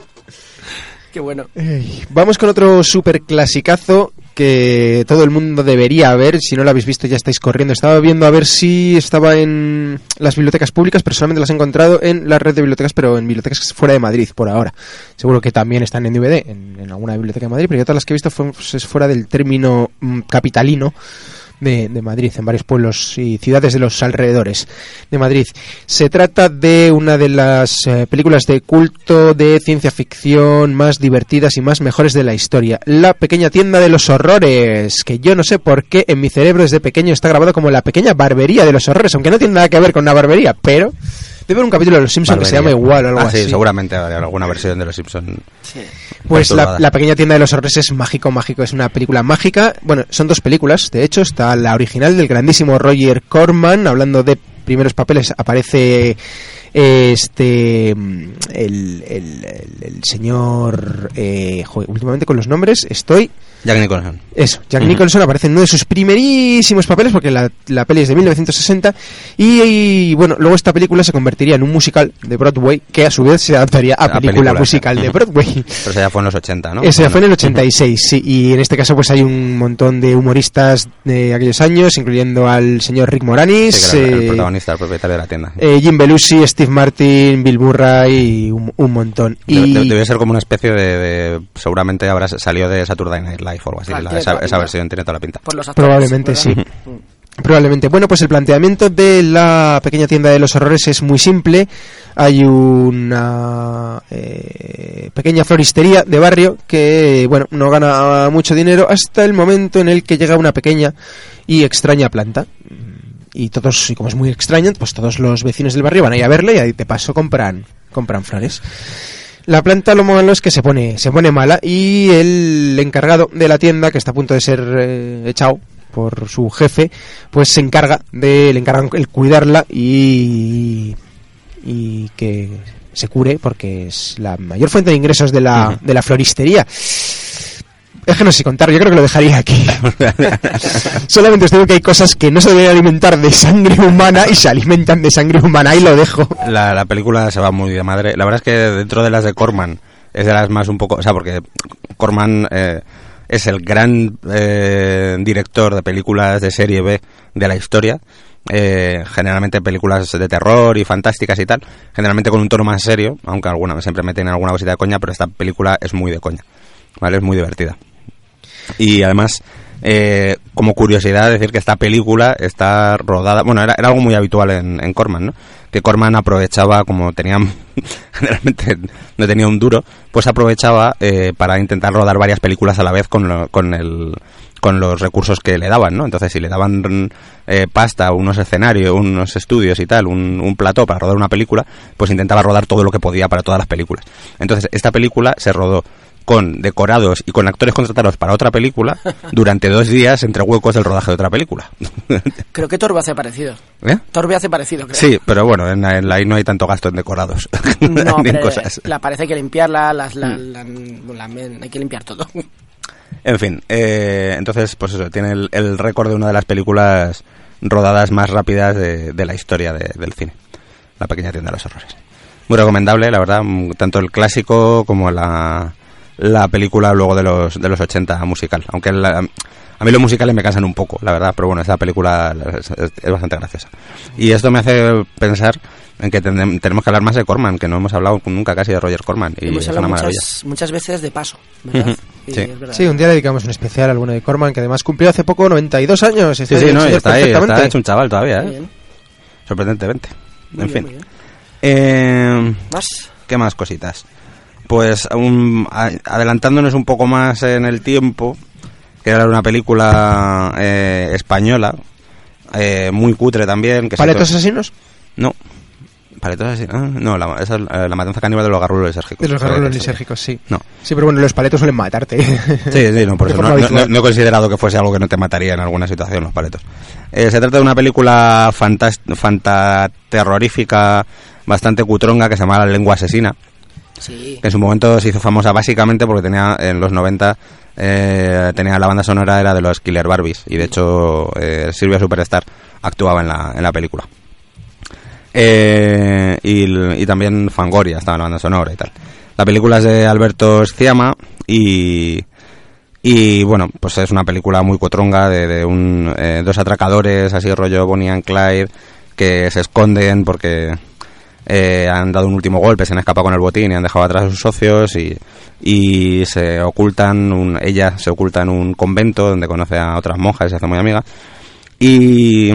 Speaker 3: Qué bueno.
Speaker 1: Ey, vamos con otro super clasicazo que todo el mundo debería ver. Si no lo habéis visto ya estáis corriendo. Estaba viendo a ver si estaba en las bibliotecas públicas, pero solamente las he encontrado en la red de bibliotecas, pero en bibliotecas fuera de Madrid por ahora. Seguro que también están en D V D en, en alguna biblioteca de Madrid, pero yo todas las que he visto fue, pues, es fuera del término mm, capitalino de, de Madrid, en varios pueblos y ciudades de los alrededores de Madrid. Se trata de una de las eh, películas de culto de ciencia ficción más divertidas y más mejores de la historia, La pequeña tienda de los horrores, que yo no sé por qué en mi cerebro desde pequeño está grabado como La pequeña barbería de los horrores, aunque no tiene nada que ver con una barbería, pero debe haber un capítulo de Los Simpsons que se llama igual o algo
Speaker 2: ah, sí,
Speaker 1: así.
Speaker 2: Seguramente habrá alguna versión de Los Simpsons.
Speaker 3: Sí.
Speaker 1: Pues la, la pequeña tienda de los horrores es mágico, mágico, es una película mágica. Bueno, son dos películas, de hecho, está la original del grandísimo Roger Corman, hablando de primeros papeles, aparece este el, el, el, el señor eh, joder, últimamente con los nombres estoy
Speaker 2: Jack Nicholson.
Speaker 1: Eso, Jack
Speaker 2: Uh-huh.
Speaker 1: Nicholson aparece en uno de sus primerísimos papeles, porque la, la peli es de mil novecientos sesenta, y, y bueno, luego esta película se convertiría en un musical de Broadway, que a su vez se adaptaría a
Speaker 2: La
Speaker 1: película,
Speaker 2: película,
Speaker 1: musical
Speaker 2: sí.
Speaker 1: de Broadway.
Speaker 2: Pero eso ya fue en los ochenta, ¿no?
Speaker 1: Ese ya fue en el
Speaker 2: Bueno.
Speaker 1: ochenta y seis, sí, y en este caso pues hay un montón de humoristas de aquellos años, incluyendo al señor Rick Moranis,
Speaker 2: Sí, que era el
Speaker 1: eh,
Speaker 2: protagonista, el propietario de la tienda.
Speaker 1: eh, Jim Belushi, Steve Martin, Bill Murray, y un, un montón.
Speaker 2: De-
Speaker 1: Y
Speaker 2: de- Debe ser como una especie de, de- seguramente habrá salió de Saturday Night Live o algo así.
Speaker 3: Claro,
Speaker 2: la-
Speaker 3: tiene
Speaker 2: esa,
Speaker 3: toda la
Speaker 2: esa
Speaker 3: pinta.
Speaker 2: versión tiene toda la pinta.
Speaker 3: Por los actores,
Speaker 1: probablemente sí.
Speaker 3: ¿verdad?
Speaker 1: Probablemente. Bueno, pues el planteamiento de La pequeña tienda de los horrores es muy simple. Hay una eh, pequeña floristería de barrio que, bueno, no gana mucho dinero hasta el momento en el que llega una pequeña y extraña planta. Y todos, y como es muy extraña, pues todos los vecinos del barrio van a ir a verla y ahí de paso compran, compran flores. La planta, lo malo es que se pone, se pone mala, y el encargado de la tienda, que está a punto de ser eh, echado por su jefe, pues se encarga de, le encargan el cuidarla y, y que se cure, porque es la mayor fuente de ingresos de la,
Speaker 2: Ujú.
Speaker 1: de la floristería. Es que no sé si contar, yo creo que lo dejaría aquí. Solamente os digo que hay cosas que no se deben alimentar de sangre humana y se alimentan de sangre humana, y lo dejo.
Speaker 2: La, la película se va muy de madre. La verdad es que dentro de las de Corman es de las más un poco... O sea, porque Corman eh, es el gran eh, director de películas de serie B de la historia. Eh, generalmente películas de terror y fantásticas y tal. Generalmente con un tono más serio, aunque alguna siempre meten alguna cosita de coña, pero esta película es muy de coña. ¿Vale? Es muy divertida. Y además... Eh, como curiosidad decir que esta película está rodada, bueno, era, era algo muy habitual en, en Corman, ¿no? Que Corman aprovechaba, como tenían generalmente no tenía un duro, pues aprovechaba eh, para intentar rodar varias películas a la vez con, lo, con el con los recursos que le daban, ¿no? Entonces, si le daban eh, pasta, unos escenarios, unos estudios y tal, un, un plató para rodar una película, pues intentaba rodar todo lo que podía para todas las películas. Entonces, esta película se rodó con decorados y con actores contratados para otra película durante dos días entre huecos del rodaje de otra película.
Speaker 3: Creo que Torbe hace parecido.
Speaker 2: ¿Eh?
Speaker 3: Torbe hace parecido, creo.
Speaker 2: Sí, pero bueno, en la, en la, ahí no hay tanto gasto en decorados.
Speaker 3: No,
Speaker 2: ni en
Speaker 3: pero
Speaker 2: cosas.
Speaker 3: la pared hay que limpiarla, las, la, la, la- la- hay que limpiar todo.
Speaker 2: En fin, eh, entonces, pues eso, tiene el, el récord de una de las películas rodadas más rápidas de, de la historia de, del cine. La pequeña tienda de los horrores. Muy recomendable, la verdad, tanto el clásico como la... la película luego de los de los ochenta musical, aunque la, a mí los musicales me cansan un poco, la verdad, pero bueno, esta película es, es, es bastante graciosa. Y esto me hace pensar en que ten, tenemos que hablar más de Corman, que no hemos hablado nunca casi de Roger Corman, y
Speaker 3: Hemos
Speaker 2: es una
Speaker 3: hablado
Speaker 2: maravilla.
Speaker 3: muchas, muchas veces de paso, ¿verdad?
Speaker 2: Ujú,
Speaker 3: Y
Speaker 2: sí.
Speaker 3: es verdad.
Speaker 1: Sí, un día dedicamos un especial a alguno de Corman, que además cumplió hace poco noventa y dos años.
Speaker 2: Sí,
Speaker 1: Está
Speaker 2: sí,
Speaker 1: el
Speaker 2: no, y
Speaker 1: señor
Speaker 2: está ahí, está
Speaker 1: perfectamente.
Speaker 2: hecho un chaval todavía,
Speaker 3: Muy
Speaker 2: ¿eh?
Speaker 3: bien,
Speaker 2: Sorprendentemente.
Speaker 3: muy
Speaker 2: En
Speaker 3: bien,
Speaker 2: fin.
Speaker 3: muy bien.
Speaker 2: Eh,
Speaker 3: Más.
Speaker 2: ¿Qué más cositas? Pues un, a, adelantándonos un poco más en el tiempo, que era una película eh, española, eh, muy cutre también. Que se
Speaker 1: ¿Paletos
Speaker 2: hizo-
Speaker 1: asesinos?
Speaker 2: No. ¿Paletos asesinos? Ah, no, la, esa es la, la matanza caníbal de los garrulos lisérgicos.
Speaker 1: De los garrulos
Speaker 2: Eh,
Speaker 1: lisérgicos, sí.
Speaker 2: No.
Speaker 1: Sí, pero bueno, los paletos suelen matarte.
Speaker 2: Sí, sí, no, por
Speaker 1: De
Speaker 2: eso
Speaker 1: forma
Speaker 2: no, no-
Speaker 1: habitual.
Speaker 2: no he considerado que fuese algo que no te mataría en alguna situación, los paletos. Eh, se trata de una película fantas- fantaterrorífica, bastante cutronga, que se llama La lengua asesina,
Speaker 3: Sí.
Speaker 2: que en su momento se hizo famosa básicamente porque tenía en los noventa eh, tenía la banda sonora era de los Killer Barbies, y de hecho eh, Silvia Superstar actuaba en la, en la película. Eh, y, y también Fangoria estaba en la banda sonora y tal. La película es de Alberto Sciamma y y bueno, pues es una película muy cotronga de, de un, eh, dos atracadores así rollo Bonnie and Clyde que se esconden porque eh, han dado un último golpe, se han escapado con el botín y han dejado atrás a sus socios, y, y se ocultan un, ella se oculta en un convento donde conoce a otras monjas y se hace muy amiga. Y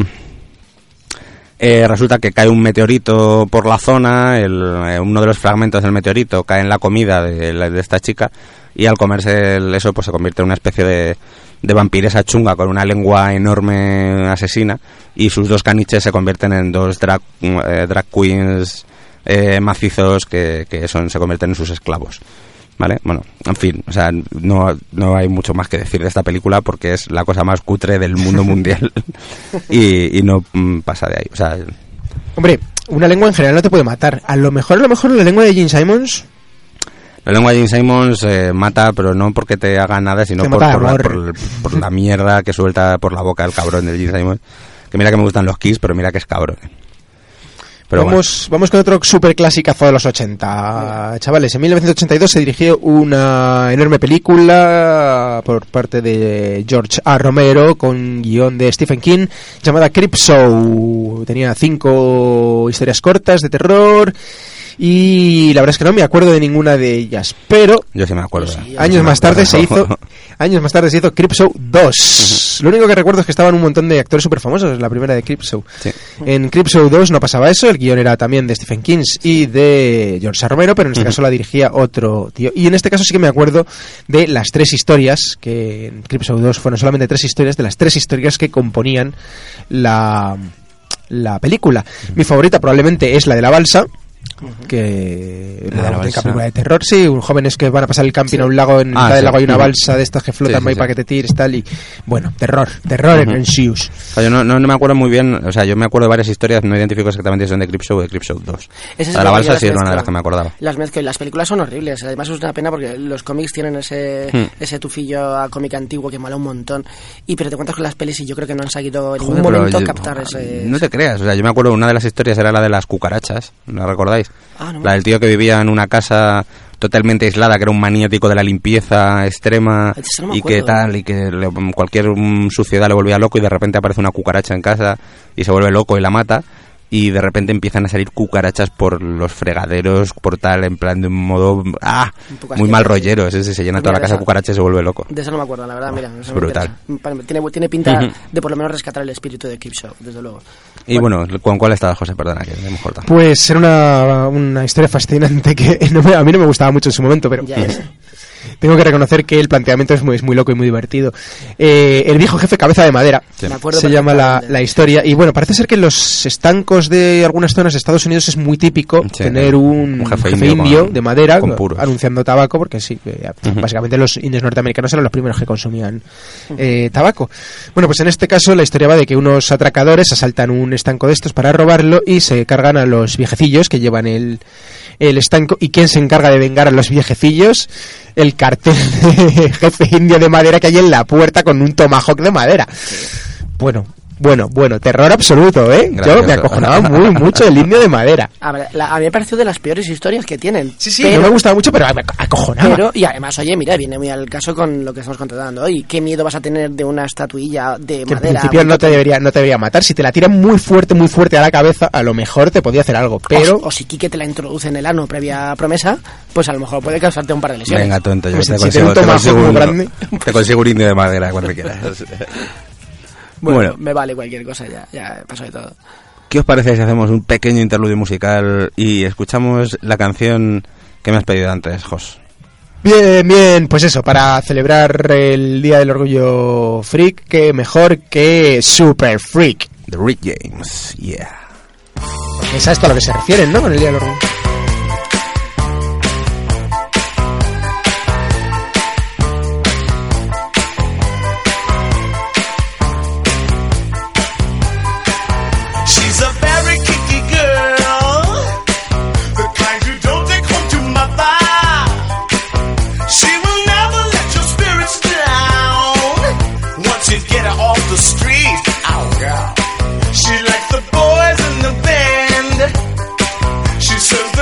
Speaker 2: eh, resulta que cae un meteorito por la zona, el, eh, uno de los fragmentos del meteorito cae en la comida de, de esta chica, y al comerse el, eso pues se convierte en una especie de, de vampiresa chunga con una lengua enorme asesina, y sus dos caniches se convierten en dos drag, eh, drag queens eh, macizos que, que son, se convierten en sus esclavos. ¿Vale? Bueno, en fin, o sea, no, no hay mucho más que decir de esta película porque es la cosa más cutre del mundo mundial y, y no mm, pasa de ahí. O sea,
Speaker 1: hombre, una lengua en general no te puede matar. A lo mejor, a lo mejor la lengua de Gene Simmons...
Speaker 2: La lengua de Gene Simmons eh, mata, pero no porque te haga nada, sino por, por, la, por, por la mierda que suelta por la boca el cabrón de Gene Simmons. Que mira que me gustan los Kiss, pero mira que es cabrón. Pero vamos,
Speaker 1: bueno. vamos con otro super clasicazo de los ochenta, chavales. En mil novecientos ochenta y dos se dirigió una enorme película por parte de George A. Romero con guión de Stephen King llamada Creepshow. Tenía cinco historias cortas de terror y la verdad es que no me acuerdo de ninguna de ellas, pero
Speaker 2: yo sí me acuerdo.
Speaker 1: Sí, años más tarde se hizo años más tarde se hizo Creepshow dos. Lo único que recuerdo es que estaban un montón de actores súper famosos en la primera de Creepshow. Sí. En Creepshow dos no pasaba eso, el guión era también de Stephen King y de George A. Romero, pero en este uh-huh. caso la dirigía otro tío. Y en este caso sí que me acuerdo de las tres historias, que en Creepshow dos fueron solamente tres historias, de las tres historias que componían la, la película. Uh-huh. Mi favorita probablemente es la de la balsa, que la la película de terror, sí, un jóvenes que van a pasar el camping sí. a un lago, en ah, mitad sí. del lago hay una balsa de estas que flotan sí, sí, sí. para que te tires tal, y bueno, terror, terror uh-huh. en Sius.
Speaker 2: O sea, yo no, no, no me acuerdo muy bien, o sea, yo me acuerdo de varias historias, no identifico exactamente si son de Creepshow o de Creepshow dos. Es la balsa sí era una de las que me acordaba.
Speaker 3: Las mezclas, las películas son horribles, además es una pena porque los cómics tienen ese hmm. ese tufillo a cómic antiguo que mola un montón, y pero te cuentas con las pelis y yo creo que no han sabido en ningún
Speaker 2: Joder,
Speaker 3: momento
Speaker 2: yo,
Speaker 3: captar ese...
Speaker 2: No te creas, o sea, yo me acuerdo, una de las historias era la de las cucarachas, ¿la recordáis?
Speaker 3: Ah, no,
Speaker 2: la del tío que vivía en una casa totalmente aislada, que era un maniático de la limpieza extrema no y que tal, y que le, cualquier um, suciedad le volvía loco, y de repente aparece una cucaracha en casa y se vuelve loco y la mata, y de repente empiezan a salir cucarachas por los fregaderos, por tal, en plan de un modo ah muy mal rollero, ese se llena toda la casa de cucarachas y se vuelve loco.
Speaker 3: De eso no me acuerdo, la verdad, mira, eso
Speaker 2: es brutal.
Speaker 3: Tiene, tiene pinta uh-huh. de por lo menos rescatar el espíritu de Creepshow, desde luego.
Speaker 2: Y bueno, bueno ¿con cuál estaba José? Perdona, que me hemos cortado.
Speaker 1: Pues era una, una historia fascinante que no me, a mí no me gustaba mucho en su momento, pero...
Speaker 3: Ya es.
Speaker 1: Tengo que reconocer que el planteamiento es muy, es muy loco y muy divertido. Eh, el viejo jefe cabeza de madera, sí. se llama la, la historia. Y bueno, parece ser que en los estancos de algunas zonas de Estados Unidos es muy típico sí, tener un, un jefe, jefe indio, indio con, de madera anunciando tabaco, porque sí, eh, uh-huh. básicamente los indios norteamericanos eran los primeros que consumían eh, tabaco. Bueno, pues en este caso la historia va de que unos atracadores asaltan un estanco de estos para robarlo y se cargan a los viejecillos que llevan el, el estanco. ¿Y quién se encarga de vengar a los viejecillos? El cartel de jefe indio de madera que hay en la puerta con un tomahawk de madera. Bueno, bueno, bueno, terror absoluto, ¿eh? Gracioso. Yo me acojonaba muy mucho el indio de madera.
Speaker 3: A, ver, la, a mí me pareció de las peores historias que tienen.
Speaker 1: Sí, sí, pero, no me gustaba mucho, pero me acojonaba.
Speaker 3: Pero, y además, oye, mira, viene muy al caso con lo que estamos contando hoy. ¿Qué miedo vas a tener de una estatuilla de
Speaker 1: que
Speaker 3: madera?
Speaker 1: En principio no te, debería, no te debería matar. Si te la tiran muy fuerte, muy fuerte a la cabeza, a lo mejor te podía hacer algo, pero...
Speaker 3: O, o si Quique te la introduce en el ano previa promesa, pues a lo mejor puede causarte un par de lesiones.
Speaker 2: Venga, tonto, yo
Speaker 1: pues
Speaker 2: te,
Speaker 1: si
Speaker 2: consigo,
Speaker 1: te,
Speaker 2: te, consigo un,
Speaker 1: grande,
Speaker 2: te consigo un indio de madera cuando quieras.
Speaker 3: Bueno, bueno, me vale cualquier cosa, ya, ya pasó de todo.
Speaker 2: ¿Qué os parece si hacemos un pequeño interludio musical y escuchamos la canción que me has pedido antes, Jos?
Speaker 1: Bien, bien, pues eso, para celebrar el Día del Orgullo Freak, que mejor que Super Freak.
Speaker 2: The Rick James, yeah.
Speaker 1: Es a esto a lo que se refieren, ¿no? Con el Día del Orgullo.
Speaker 7: She likes the boys in the band. She says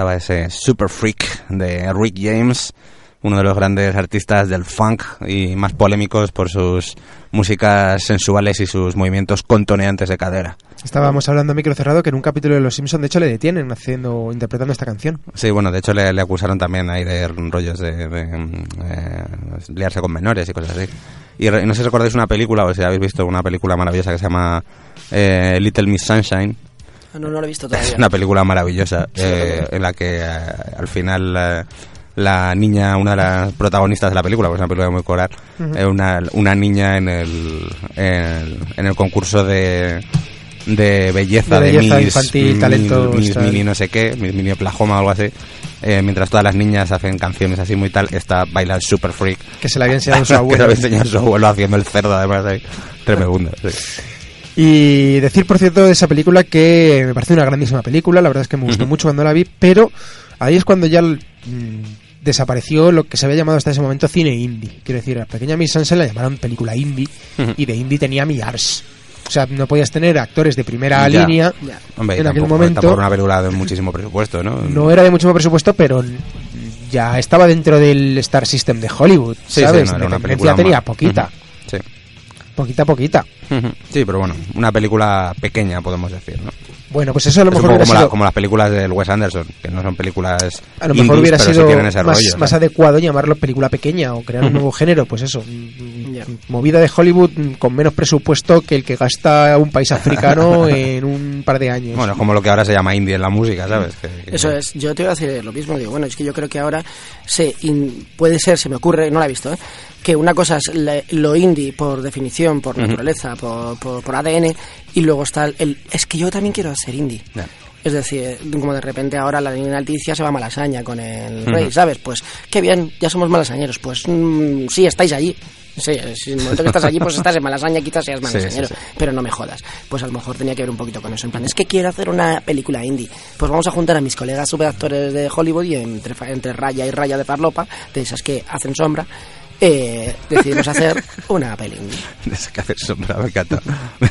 Speaker 2: estaba ese Super Freak de Rick James, uno de los grandes artistas del funk y más polémicos por sus músicas sensuales y sus movimientos contoneantes de cadera.
Speaker 1: Estábamos hablando a micro cerrado que en un capítulo de Los Simpsons de hecho le detienen haciendo interpretando esta canción.
Speaker 2: Sí, bueno, de hecho le, le acusaron también ahí de rollos de, de eh, liarse con menores y cosas así. Y re, no sé si recordáis una película, o si habéis visto una película maravillosa que se llama eh, Little Miss Sunshine.
Speaker 3: No, no lo he visto todavía.
Speaker 2: Es una película maravillosa eh, en la que eh, al final eh, la niña, una de las protagonistas de la película, porque es una película muy coral, uh-huh. es una, una niña en el, en el, en el concurso de... de belleza, de, belleza
Speaker 1: de Miss, infantil, talento,
Speaker 2: Miss Mini no sé qué, Miss Mini Oklahoma o algo así, eh, mientras todas las niñas hacen canciones así muy tal, esta baila el Super Freak
Speaker 1: que se la había enseñado su abuelo
Speaker 2: que se la había enseñado su abuelo haciendo el cerdo además ahí, tremendo, sí.
Speaker 1: Y decir por cierto de esa película que me parece una grandísima película, la verdad es que me gustó uh-huh. mucho cuando la vi, pero ahí es cuando ya mmm, desapareció lo que se había llamado hasta ese momento cine indie. Quiero decir, a Pequeña Miss Sunshine la llamaron película indie uh-huh. y de indie tenía millards. O sea, no podías tener actores de primera ya. línea ya.
Speaker 2: Hombre,
Speaker 1: en
Speaker 2: tampoco,
Speaker 1: aquel momento.
Speaker 2: Tampoco una película de muchísimo presupuesto, ¿no?
Speaker 1: No era de muchísimo presupuesto, pero ya estaba dentro del Star System de Hollywood,
Speaker 2: sí,
Speaker 1: ¿sabes?
Speaker 2: Sí, no, era una
Speaker 1: película tenía más. poquita.
Speaker 2: Uh-huh. Sí.
Speaker 1: Poquita, poquita.
Speaker 2: Uh-huh. Sí, pero bueno, una película pequeña, podemos decir, ¿no?
Speaker 1: Bueno, pues eso a lo
Speaker 2: es
Speaker 1: mejor
Speaker 2: un poco
Speaker 1: hubiera
Speaker 2: como,
Speaker 1: sido...
Speaker 2: la, como las películas del Wes Anderson, que no son películas
Speaker 1: a lo mejor
Speaker 2: indies,
Speaker 1: hubiera
Speaker 2: pero
Speaker 1: sido
Speaker 2: sí tienen ese
Speaker 1: más,
Speaker 2: rollo,
Speaker 1: más adecuado llamarlo película pequeña o crear uh-huh. un nuevo género, pues eso, yeah. movida de Hollywood con menos presupuesto que el que gasta un país africano en un par de años.
Speaker 2: Bueno, como lo que ahora se llama indie en la música, ¿sabes? Que, que...
Speaker 3: Eso es, yo te iba a decir lo mismo, digo, bueno, es que yo creo que ahora se in, puede ser, se me ocurre, no la he visto, ¿eh? que una cosa es le, lo indie por definición, por uh-huh. naturaleza, por, por, por A D N, y luego está el, el es que yo también quiero ser indie. Yeah. Es decir, como de repente ahora la línea Alticia se va a Malasaña con el uh-huh. Rey, ¿sabes? Pues qué bien, ya somos malasañeros. Pues mmm, sí, estáis allí. Sí, si en el momento que estás allí, pues estás en Malasaña, quizás seas malasañero, sí, sí, sí. pero no me jodas. Pues a lo mejor tenía que ver un poquito con eso. En plan, es que quiero hacer una película indie. Pues vamos a juntar a mis colegas superactores de Hollywood y entre, entre raya y raya de farlopa, de esas que hacen sombra, Eh, decidimos hacer una peli.
Speaker 2: De esa que hace sombra, me encanta.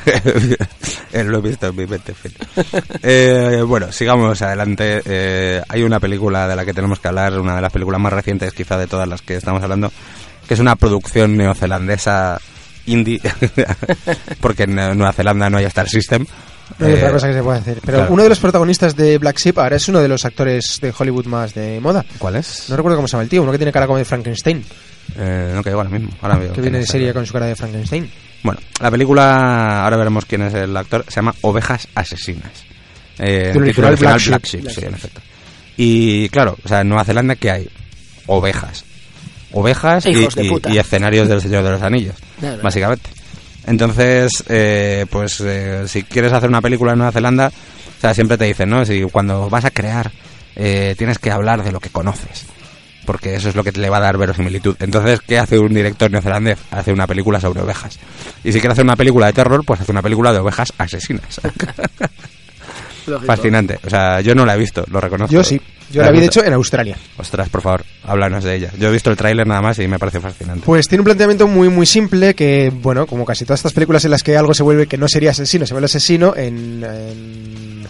Speaker 2: Lo he visto en mi mente. Eh, bueno, sigamos adelante. Eh, hay una película de la que tenemos que hablar, una de las películas más recientes quizá de todas las que estamos hablando, que es una producción neozelandesa indie, porque en Nueva Zelanda no hay Star System.
Speaker 1: No hay eh, otra cosa que se puede hacer. Pero claro. Uno de los protagonistas de Black Sheep ahora es uno de los actores de Hollywood más de moda.
Speaker 2: ¿Cuál es?
Speaker 1: No recuerdo cómo se llama el tío, uno que tiene cara como de Frankenstein.
Speaker 2: Eh, no, que igual mismo. Ahora veo
Speaker 1: que viene de serie con su cara de Frankenstein.
Speaker 2: Bueno, la película, ahora veremos quién es el actor, se llama Ovejas Asesinas. Eh,
Speaker 1: el original Black, Black,
Speaker 2: Black Sheep, Black sí, Sheep. En efecto. Y claro, o sea, en Nueva Zelanda, ¿qué hay? Ovejas. Ovejas y, y, y escenarios del Señor de los Anillos, claro, básicamente. Entonces, eh, pues eh, si quieres hacer una película en Nueva Zelanda, o sea, siempre te dicen, ¿no? Si cuando vas a crear, eh, tienes que hablar de lo que conoces, porque eso es lo que te le va a dar verosimilitud. Entonces, ¿qué hace un director neozelandés? Hace una película sobre ovejas. Y si quiere hacer una película de terror, pues hace una película de ovejas asesinas. Fascinante. O sea, yo no la he visto, lo reconozco.
Speaker 1: Yo sí. Yo la vi, de hecho, en Australia.
Speaker 2: Ostras, por favor, háblanos de ella. Yo he visto el tráiler nada más y me parece fascinante.
Speaker 1: Pues tiene un planteamiento muy muy simple que, bueno, como casi todas estas películas en las que algo se vuelve que no sería asesino, se vuelve asesino, en... en...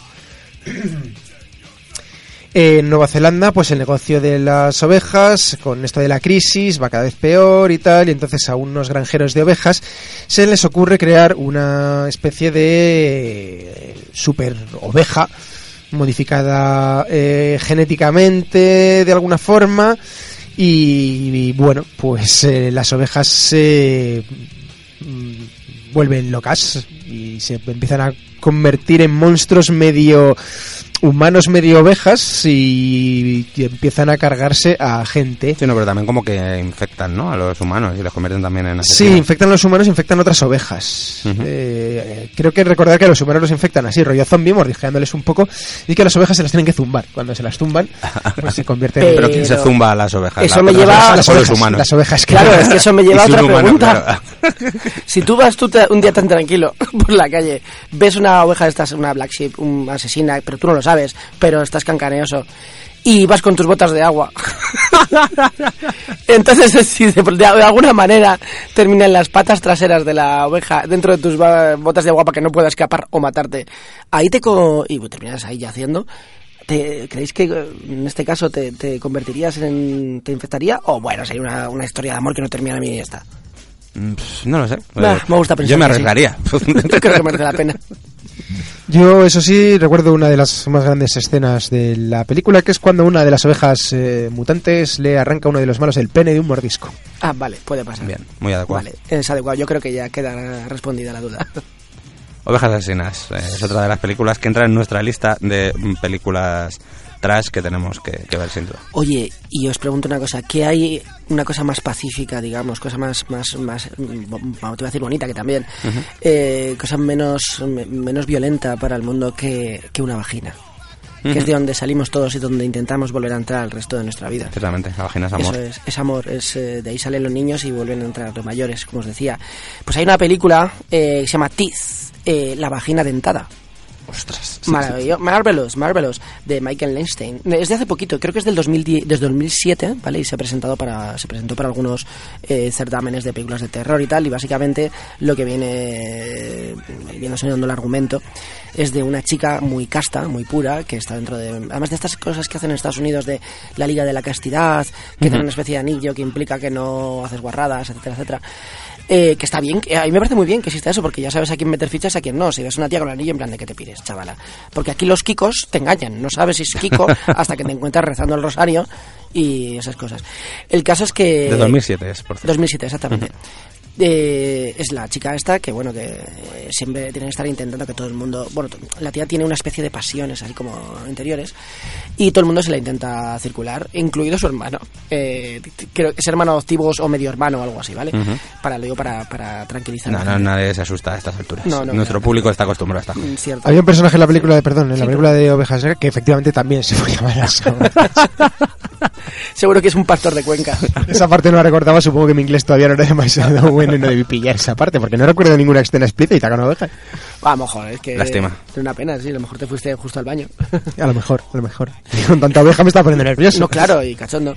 Speaker 1: En Nueva Zelanda, pues el negocio de las ovejas, con esto de la crisis, va cada vez peor y tal, y entonces a unos granjeros de ovejas se les ocurre crear una especie de super oveja modificada eh, genéticamente de alguna forma, y, y bueno, pues eh, las ovejas se mm, vuelven locas y se empiezan a convertir en monstruos medio humanos medio ovejas y, y empiezan a cargarse a gente.
Speaker 2: Sí, no, pero también como que infectan, ¿no?, a los humanos y los convierten también en asesinos.
Speaker 1: Sí, infectan a los humanos, infectan otras ovejas. Uh-huh. Eh, creo que recordar que a los humanos los infectan así, rollo zombie, mordisqueándoles un poco, y que a las ovejas se las tienen que zumbar. Cuando se las zumban, pues se convierten
Speaker 2: pero,
Speaker 1: en...
Speaker 2: Pero ¿quién se zumba a las ovejas?
Speaker 3: Eso
Speaker 2: la,
Speaker 3: me lleva
Speaker 1: a las ovejas, los humanos. Las ovejas,
Speaker 3: claro, es que eso me lleva a otra
Speaker 2: humano,
Speaker 3: pregunta.
Speaker 2: Claro.
Speaker 3: Si tú vas tú te, un día tan tranquilo por la calle, ves una oveja de estas, una black sheep, una asesina, pero tú no lo sabes, pero estás cancaneoso, y vas con tus botas de agua. Entonces, si de, de alguna manera terminan las patas traseras de la oveja dentro de tus botas de agua para que no pueda escapar o matarte, ahí te co y terminas ahí yaciendo, ¿Te, ¿Creéis que en este caso te, te convertirías en... te infectaría? O bueno, sería una, una historia de amor que no termina ni esta.
Speaker 2: No lo sé.
Speaker 3: Nah, me gusta pensar
Speaker 2: Yo me
Speaker 3: que sí.
Speaker 2: arriesgaría.
Speaker 3: Yo creo que merece la pena.
Speaker 1: Yo, eso sí, recuerdo una de las más grandes escenas de la película, que es cuando una de las ovejas eh, mutantes le arranca a uno de los malos el pene de un mordisco.
Speaker 3: Ah, vale, puede pasar.
Speaker 2: Bien, muy adecuado.
Speaker 3: Vale, es adecuado. Yo creo que ya queda respondida la duda.
Speaker 2: Ovejas asesinas eh, es otra de las películas que entra en nuestra lista de mm, películas trash que tenemos que, que ver sin duda.
Speaker 3: Oye, y os pregunto una cosa, ¿qué hay una cosa más pacífica, digamos, cosa más, más, más, mm, te voy a decir bonita, que también, uh-huh. eh, cosa menos, me, menos violenta para el mundo que, que una vagina? Uh-huh. Que es de donde salimos todos y donde intentamos volver a entrar el resto de nuestra vida.
Speaker 2: Ciertamente, la vagina es amor.
Speaker 3: Eso es, es amor, es, eh, de ahí salen los niños y vuelven a entrar los mayores, como os decía. Pues hay una película eh, que se llama Teeth, eh, la vagina dentada.
Speaker 2: Ostras.
Speaker 3: Maravilloso, Marvelous, Marvelous, de Michael Leinstein. Es de hace poquito, creo que es del dos mil diez, desde dos mil siete, ¿vale? Y se ha presentado para, se presentó para algunos eh, certámenes de películas de terror y tal. Y básicamente lo que viene, viene soñando el argumento es de una chica muy casta, muy pura, que está dentro de... Además de estas cosas que hacen en Estados Unidos de la Liga de la Castidad, que uh-huh. tiene una especie de anillo que implica que no haces guarradas, etcétera, etcétera. Eh, que está bien, a mí me parece muy bien que exista eso, porque ya sabes a quién meter fichas y a quién no. Si ves una tía con el anillo, en plan de que te pires, chavala. Porque aquí los kikos te engañan, no sabes si es kiko hasta que te encuentras rezando el rosario y esas cosas. El caso es que...
Speaker 2: De dos mil siete es, por cierto.
Speaker 3: dos mil siete, exactamente. Uh-huh. Eh, es la chica esta que, bueno, que siempre tiene que estar intentando que todo el mundo... Bueno, la tía tiene una especie de pasiones así como interiores y todo el mundo se la intenta circular, incluido su hermano. Eh, creo que es hermano adoptivo o medio hermano o algo así, ¿vale? Uh-huh. Para, lo digo para, para tranquilizar.
Speaker 2: No, no, nadie se asusta a estas alturas.
Speaker 3: No, no,
Speaker 2: Nuestro
Speaker 3: no,
Speaker 2: público
Speaker 3: no.
Speaker 2: está acostumbrado a esta cosa.
Speaker 3: Cierto.
Speaker 1: Había un personaje en la película de, perdón, en
Speaker 3: sí,
Speaker 1: la película de Ovejas Negras que efectivamente también se fue a llamar así.
Speaker 3: Seguro que es un pastor de Cuenca.
Speaker 1: Esa parte no la recordaba, supongo que mi inglés todavía no era demasiado bueno y no debí pillar esa parte, porque no recuerdo ninguna escena explícita con ovejas.
Speaker 3: Vamos, joder, es que...
Speaker 2: Lástima.
Speaker 3: Es una pena, sí, a lo mejor te fuiste justo al baño.
Speaker 1: A lo mejor, a lo mejor. Y con tanta oveja me está poniendo nervioso.
Speaker 3: No, claro, y cachondo.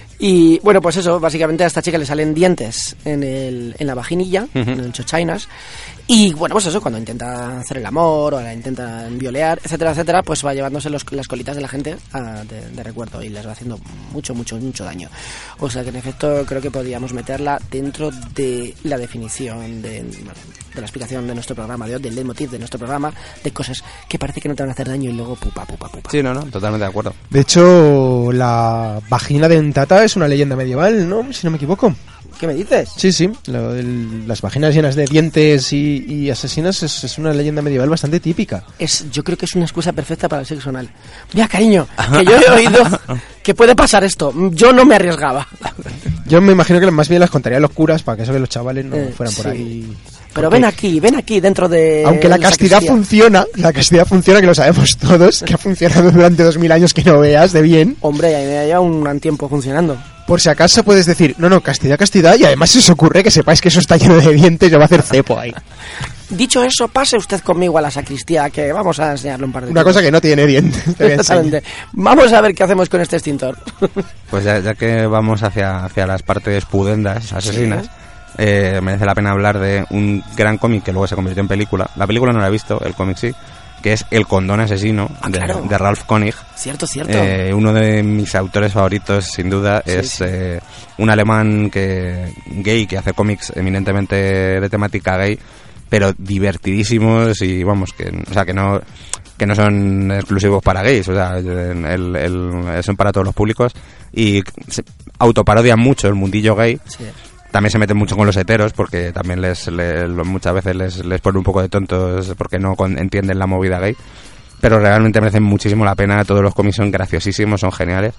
Speaker 3: Y bueno, pues eso, básicamente a esta chica le salen dientes en, el, en la vaginilla, uh-huh. en el chochainas. Y bueno, pues eso, cuando intenta hacer el amor o la intenta violear, etcétera, etcétera, pues va llevándose los, las colitas de la gente a, de, de recuerdo y les va haciendo mucho, mucho, mucho daño. O sea que en efecto creo que podríamos meterla dentro de la definición de, de la explicación de nuestro programa de hoy, del leitmotiv de nuestro programa, de cosas que parece que no te van a hacer daño y luego pupa, pupa, pupa.
Speaker 2: Sí, no, no, totalmente de acuerdo.
Speaker 1: De hecho, la vagina dentata es una leyenda medieval, ¿no? Si no me equivoco.
Speaker 3: ¿Qué me dices?
Speaker 1: Sí, sí, lo, el, las vaginas llenas de dientes y, y asesinas es, es una leyenda medieval bastante típica.
Speaker 3: Es, yo creo que es una excusa perfecta para el sexo anal. Mira, cariño, que yo he oído que puede pasar esto. Yo no me arriesgaba.
Speaker 1: Yo me imagino que más bien las contaría a los curas para que eso que los chavales no eh, fueran por
Speaker 3: sí.
Speaker 1: ahí.
Speaker 3: Pero ven aquí, ven aquí dentro de...
Speaker 1: Aunque la castidad funciona, la castidad funciona, que lo sabemos todos, que ha funcionado durante dos mil años que no veas de bien.
Speaker 3: Hombre, ya lleva un gran tiempo funcionando.
Speaker 1: Por si acaso puedes decir, no, no, castidad, castidad, y además si os ocurre que sepáis que eso está lleno de dientes, yo va a hacer cepo ahí.
Speaker 3: Dicho eso, pase usted conmigo a la sacristía, que vamos a enseñarle un par de
Speaker 1: Una tipos. Cosa que no tiene dientes.
Speaker 3: Exactamente. Vamos a ver qué hacemos con este extintor.
Speaker 2: Pues ya, ya que vamos hacia, hacia las partes pudendas, asesinas... ¿Sí? Eh, merece la pena hablar de un gran cómic que luego se convirtió en película. La película no la he visto, el cómic sí, que es El condón asesino,
Speaker 3: ah,
Speaker 2: de,
Speaker 3: claro.
Speaker 2: de Ralph Koenig.
Speaker 3: Cierto, cierto.
Speaker 2: Eh, uno de mis autores favoritos, sin duda, sí, es sí. Eh, un alemán que gay que hace cómics eminentemente de temática gay, pero divertidísimos y vamos, que, o sea, que no... que no son exclusivos para gays, o sea, el, el, el, son para todos los públicos y se autoparodian mucho el mundillo gay.
Speaker 3: Sí.
Speaker 2: También se meten mucho con los heteros porque también les, les muchas veces les, les ponen un poco de tontos porque no con, entienden la movida gay, pero realmente merecen muchísimo la pena. Todos los cómics son graciosísimos, son geniales.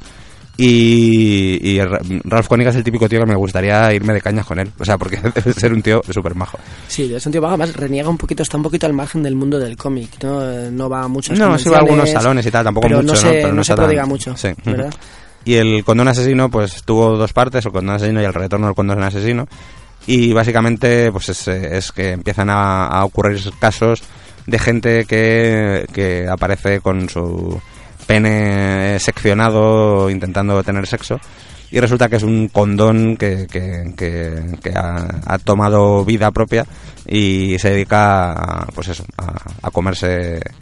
Speaker 2: Y, y Ralph Koenig es el típico tío que me gustaría irme de cañas con él, o sea, porque debe ser un tío súper majo.
Speaker 3: Sí, es un tío majo, además reniega un poquito, está un poquito al margen del mundo del cómic, ¿no? No va a muchos
Speaker 2: No, sí va a algunos salones y tal, tampoco
Speaker 3: pero
Speaker 2: mucho,
Speaker 3: no se,
Speaker 2: ¿no? Pero
Speaker 3: no
Speaker 2: no
Speaker 3: se
Speaker 2: tan...
Speaker 3: prodiga mucho,
Speaker 2: sí.
Speaker 3: ¿verdad?
Speaker 2: Y el condón asesino, pues tuvo dos partes, el condón asesino y el retorno del condón asesino. Y básicamente, pues es, es que empiezan a, a ocurrir casos de gente que, que aparece con su pene seccionado intentando tener sexo. Y resulta que es un condón que, que, que, que ha, ha tomado vida propia y se dedica a, pues eso, a, a comerse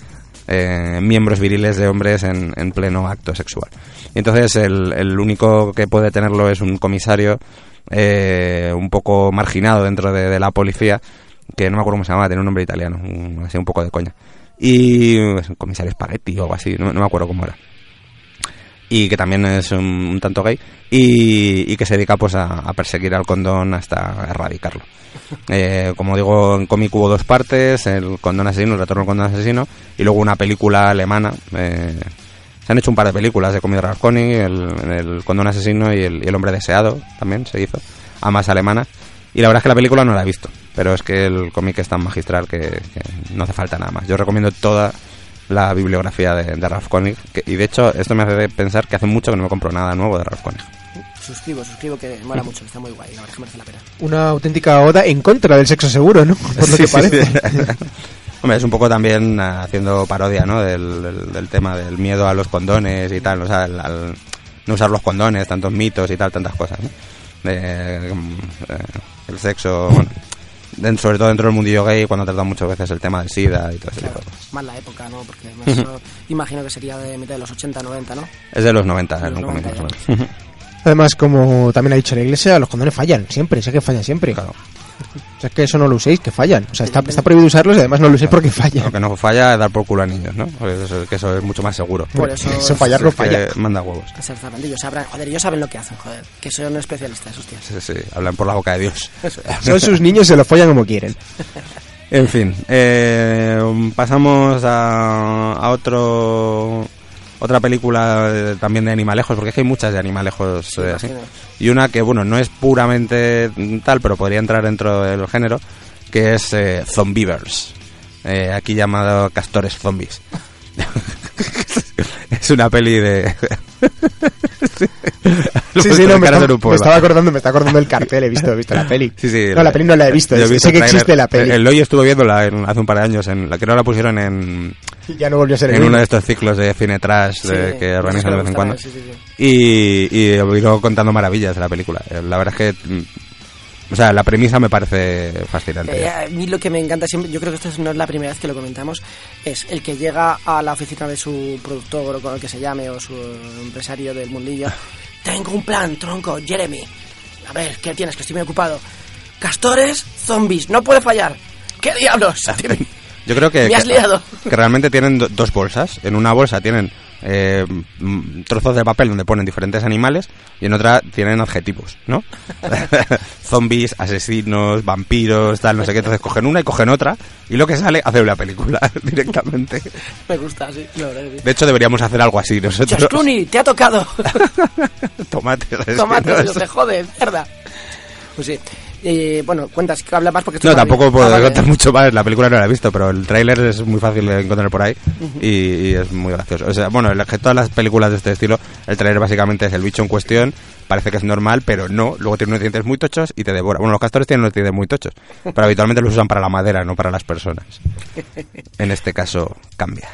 Speaker 2: eh, miembros viriles de hombres en, en pleno acto sexual. Y entonces el, el único que puede tenerlo es un comisario eh, un poco marginado dentro de, de la policía, que no me acuerdo cómo se llama, tiene un nombre italiano, un, así un poco de coña. Y es un comisario Spaghetti o algo así, no, no me acuerdo cómo era. Y que también es un, un tanto gay y, y que se dedica pues a, a perseguir al condón hasta erradicarlo. Eh, como digo, en cómic hubo dos partes, el condón asesino, el retorno del condón asesino, y luego una película alemana. Eh, se han hecho un par de películas de cómic de Ralph König, el, el condón asesino y el, y el hombre deseado también se hizo, ambas alemanas. Y la verdad es que la película no la he visto, pero es que el cómic es tan magistral que, que no hace falta nada más. Yo recomiendo toda la bibliografía de, de Ralph König, que, y de hecho esto me hace pensar que hace mucho que no me compro nada nuevo de Ralph König.
Speaker 3: Suscribo, suscribo que mola mucho, está muy guay, la verdad que merece la pena.
Speaker 1: Una auténtica oda en contra del sexo seguro, ¿no? Por lo
Speaker 2: Sí,
Speaker 1: que
Speaker 2: sí,
Speaker 1: parece.
Speaker 2: sí. Hombre, es un poco también uh, haciendo parodia, ¿no? Del, del, del tema del miedo a los condones y tal, o sea, al, al no usar los condones, tantos mitos y tal, tantas cosas, ¿no? De, eh, el sexo, bueno, dentro, sobre todo dentro del mundillo gay, cuando tratan muchas veces el tema del SIDA y todo ese
Speaker 3: Claro,
Speaker 2: tipo de cosas.
Speaker 3: más la época, ¿no? Porque más eso, imagino que sería de mitad de los ochenta, noventa, ¿no?
Speaker 2: Es de los noventa,
Speaker 3: De
Speaker 2: es
Speaker 3: los
Speaker 2: un cómic
Speaker 3: noventa,
Speaker 2: más o menos.
Speaker 1: Además, como también ha dicho la Iglesia, los condones fallan siempre, sé que fallan siempre.
Speaker 2: Claro.
Speaker 1: O sea, es que eso no lo uséis, que fallan. O sea, está, está prohibido usarlos y además no lo uséis porque fallan.
Speaker 2: Lo que no falla es dar por culo a niños, ¿no? Pues eso, que eso es mucho más seguro.
Speaker 3: Por eso...
Speaker 1: Eso fallar no
Speaker 2: Es que
Speaker 1: falla.
Speaker 2: manda huevos.
Speaker 3: Exactamente, ellos sabrán, joder, ellos saben lo que hacen, joder, que son especialistas, hostias.
Speaker 2: Sí, sí, hablan por la boca de Dios.
Speaker 1: Son sus niños, se los follan como quieren.
Speaker 2: En fin, eh, pasamos a, a otro otra película eh, también de animalejos, porque es que hay muchas de animalejos
Speaker 3: Sí,
Speaker 2: eh, así.
Speaker 3: imagino.
Speaker 2: Y una que, bueno, no es puramente tal, pero podría entrar dentro del género, que es eh, Zombievers, eh, aquí llamado Castores Zombies. Es una peli de...
Speaker 1: Sí, sí, no, me,
Speaker 2: Caras
Speaker 1: estaba,
Speaker 2: en un pueblo.
Speaker 1: me estaba acordando, me estaba acordando del cartel, he visto, he visto la peli.
Speaker 2: Sí, sí,
Speaker 1: no, la peli no la he visto,
Speaker 2: yo he
Speaker 1: sé
Speaker 2: visto
Speaker 1: que
Speaker 2: el tráiler.
Speaker 1: existe la peli.
Speaker 2: El hoy estuve viéndola en- hace un par de años, en la que no la pusieron en,
Speaker 1: Y ya no volvió a ser el
Speaker 2: en uno
Speaker 1: mismo.
Speaker 2: de estos ciclos de cine trash
Speaker 3: Sí,
Speaker 2: de- que organizan de vez en
Speaker 3: me
Speaker 2: cuando.
Speaker 3: gustaba, sí, sí, sí.
Speaker 2: Y, y vino contando maravillas de la película. Eh, La verdad es que, mm, o sea, la premisa me parece fascinante.
Speaker 3: Eh, a mí lo que me encanta siempre, yo creo que esto no es la primera vez que lo comentamos, es el que llega a la oficina de su productor o con el que se llame o su empresario del mundillo. Tengo un plan, tronco, Jeremy. A ver, ¿qué tienes? Que estoy muy ocupado. Castores, zombies, no puede fallar. ¿Qué diablos?
Speaker 2: Yo creo que,
Speaker 3: Me has
Speaker 2: que,
Speaker 3: liado.
Speaker 2: que realmente tienen do- dos bolsas. En una bolsa tienen eh, mm, trozos de papel donde ponen diferentes animales y en otra tienen adjetivos, ¿no? Zombies, asesinos, vampiros, tal, no sé qué. Entonces cogen una y cogen otra y lo que sale, hacer una película directamente.
Speaker 3: Me gusta, sí. La verdad que sí.
Speaker 2: De hecho, deberíamos hacer algo así nosotros.
Speaker 3: George Clooney, te ha tocado.
Speaker 2: Tomate, ¿sabes?
Speaker 3: Tomate,
Speaker 2: No,
Speaker 3: no te jode, mierda. Pues sí. Eh, bueno, cuentas, que habla más porque... esto
Speaker 2: No,
Speaker 3: es
Speaker 2: tampoco
Speaker 3: Barbie.
Speaker 2: puedo
Speaker 3: Ah, vale.
Speaker 2: contar mucho más. La película no la he visto, pero el tráiler es muy fácil de encontrar por ahí y, y es muy gracioso. O sea, bueno, el- que todas las películas de este estilo, el tráiler básicamente es el bicho en cuestión, parece que es normal, pero no. Luego tiene unos dientes muy tochos y te devora. Bueno, los castores tienen unos dientes muy tochos, pero habitualmente los usan para la madera, no para las personas. En este caso, cambia.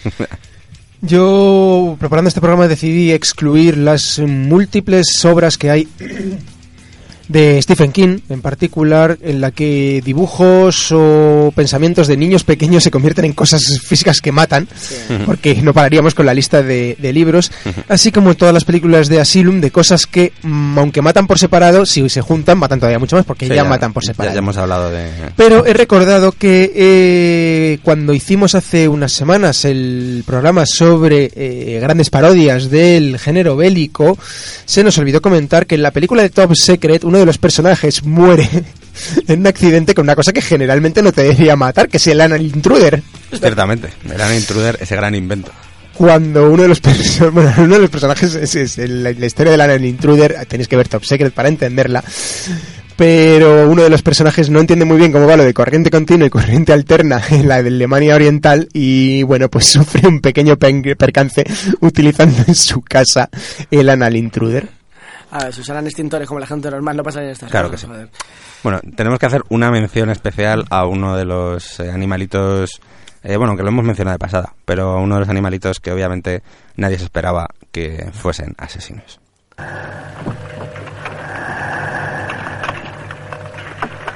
Speaker 1: Yo, preparando este programa, decidí excluir las múltiples obras que hay de Stephen King, en particular, en la que dibujos o pensamientos de niños pequeños se convierten en cosas físicas que matan, porque no pararíamos con la lista de, de libros, así como todas las películas de Asylum, de cosas que, mm, aunque matan por separado, si se juntan, matan todavía mucho más, porque
Speaker 2: Sí,
Speaker 1: ya, matan por
Speaker 2: ya-
Speaker 1: separado.
Speaker 2: Ya, hemos hablado de...
Speaker 1: Pero he recordado que eh, cuando hicimos hace unas semanas el programa sobre eh, grandes parodias del género bélico, se nos olvidó comentar que en la película de Top Secret uno de los personajes muere en un accidente con una cosa que generalmente no te debería matar, que es el anal intruder.
Speaker 2: Ciertamente, el Gran Intruder, ese gran invento.
Speaker 1: Cuando uno de los, perso- bueno, uno de los personajes es, es el- la, la historia del anal intruder, tenéis que ver Top Secret para entenderla. Pero uno de los personajes no entiende muy bien cómo va lo de corriente continua y corriente alterna en la de Alemania Oriental y bueno, pues sufre un pequeño pen- percance utilizando en su casa el anal intruder.
Speaker 3: A ver, si usaran extintores como la gente normal, no pasarían estas
Speaker 2: Claro
Speaker 3: cosas.
Speaker 2: que sí.
Speaker 3: Joder.
Speaker 2: Bueno, tenemos que hacer una mención especial a uno de los eh, animalitos, eh, bueno, que lo hemos mencionado de pasada, pero a uno de los animalitos que obviamente nadie se esperaba que fuesen asesinos.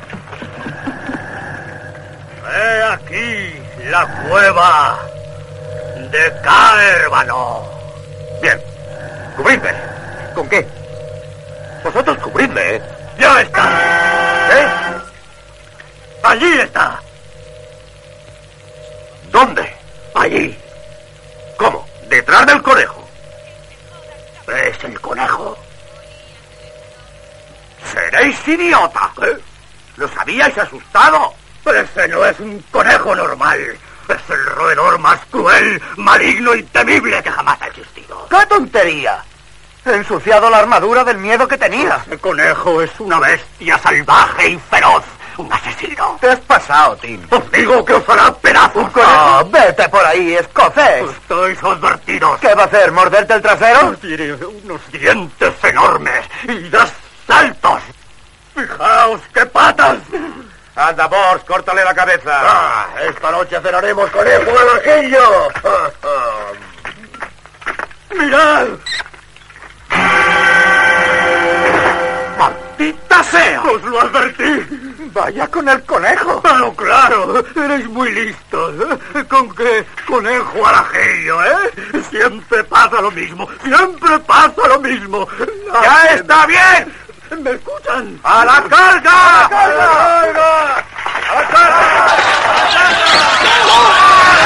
Speaker 7: ¡He aquí la cueva! de Cárvano. Bien, cubridme. ¿Con qué? Vosotros cubridme, ¿eh? ¡Ya está! ¿Eh? ¡Allí está! ¿Dónde? Allí. ¿Cómo? ¿Detrás del conejo? ¿Es el conejo? ¡Seréis idiota! ¿Eh? ¿Los habíais asustado? Ese no es un conejo normal. Es el roedor más cruel, maligno y temible que jamás ha existido. ¡Qué tontería! He ensuciado la armadura del miedo que tenía. Ese conejo es una bestia salvaje y feroz. Un asesino. ¿Te has pasado, Tim? Os digo que os hará pedazos. ¿Un conejo? Oh, vete por ahí, escocés. Estáis advertidos. ¿Qué va a hacer, morderte el trasero? Tiene unos dientes enormes y da saltos. Fijaos qué patas. Anda, Bors, córtale la cabeza. Ah, esta noche cenaremos conejo al ajillo. ¡Mirad! ¡Maldita sea! ¡Os lo advertí! ¡Vaya con el conejo! ¡Pero claro! ¡Eres muy listos! ¿Con qué conejo al ajillo, eh? Siempre pasa lo mismo. ¡Siempre pasa lo mismo! No, ¡ya que... está bien! ¿Me escuchan? ¡A la carga! ¡A la carga! ¡A la carga! ¡A la carga!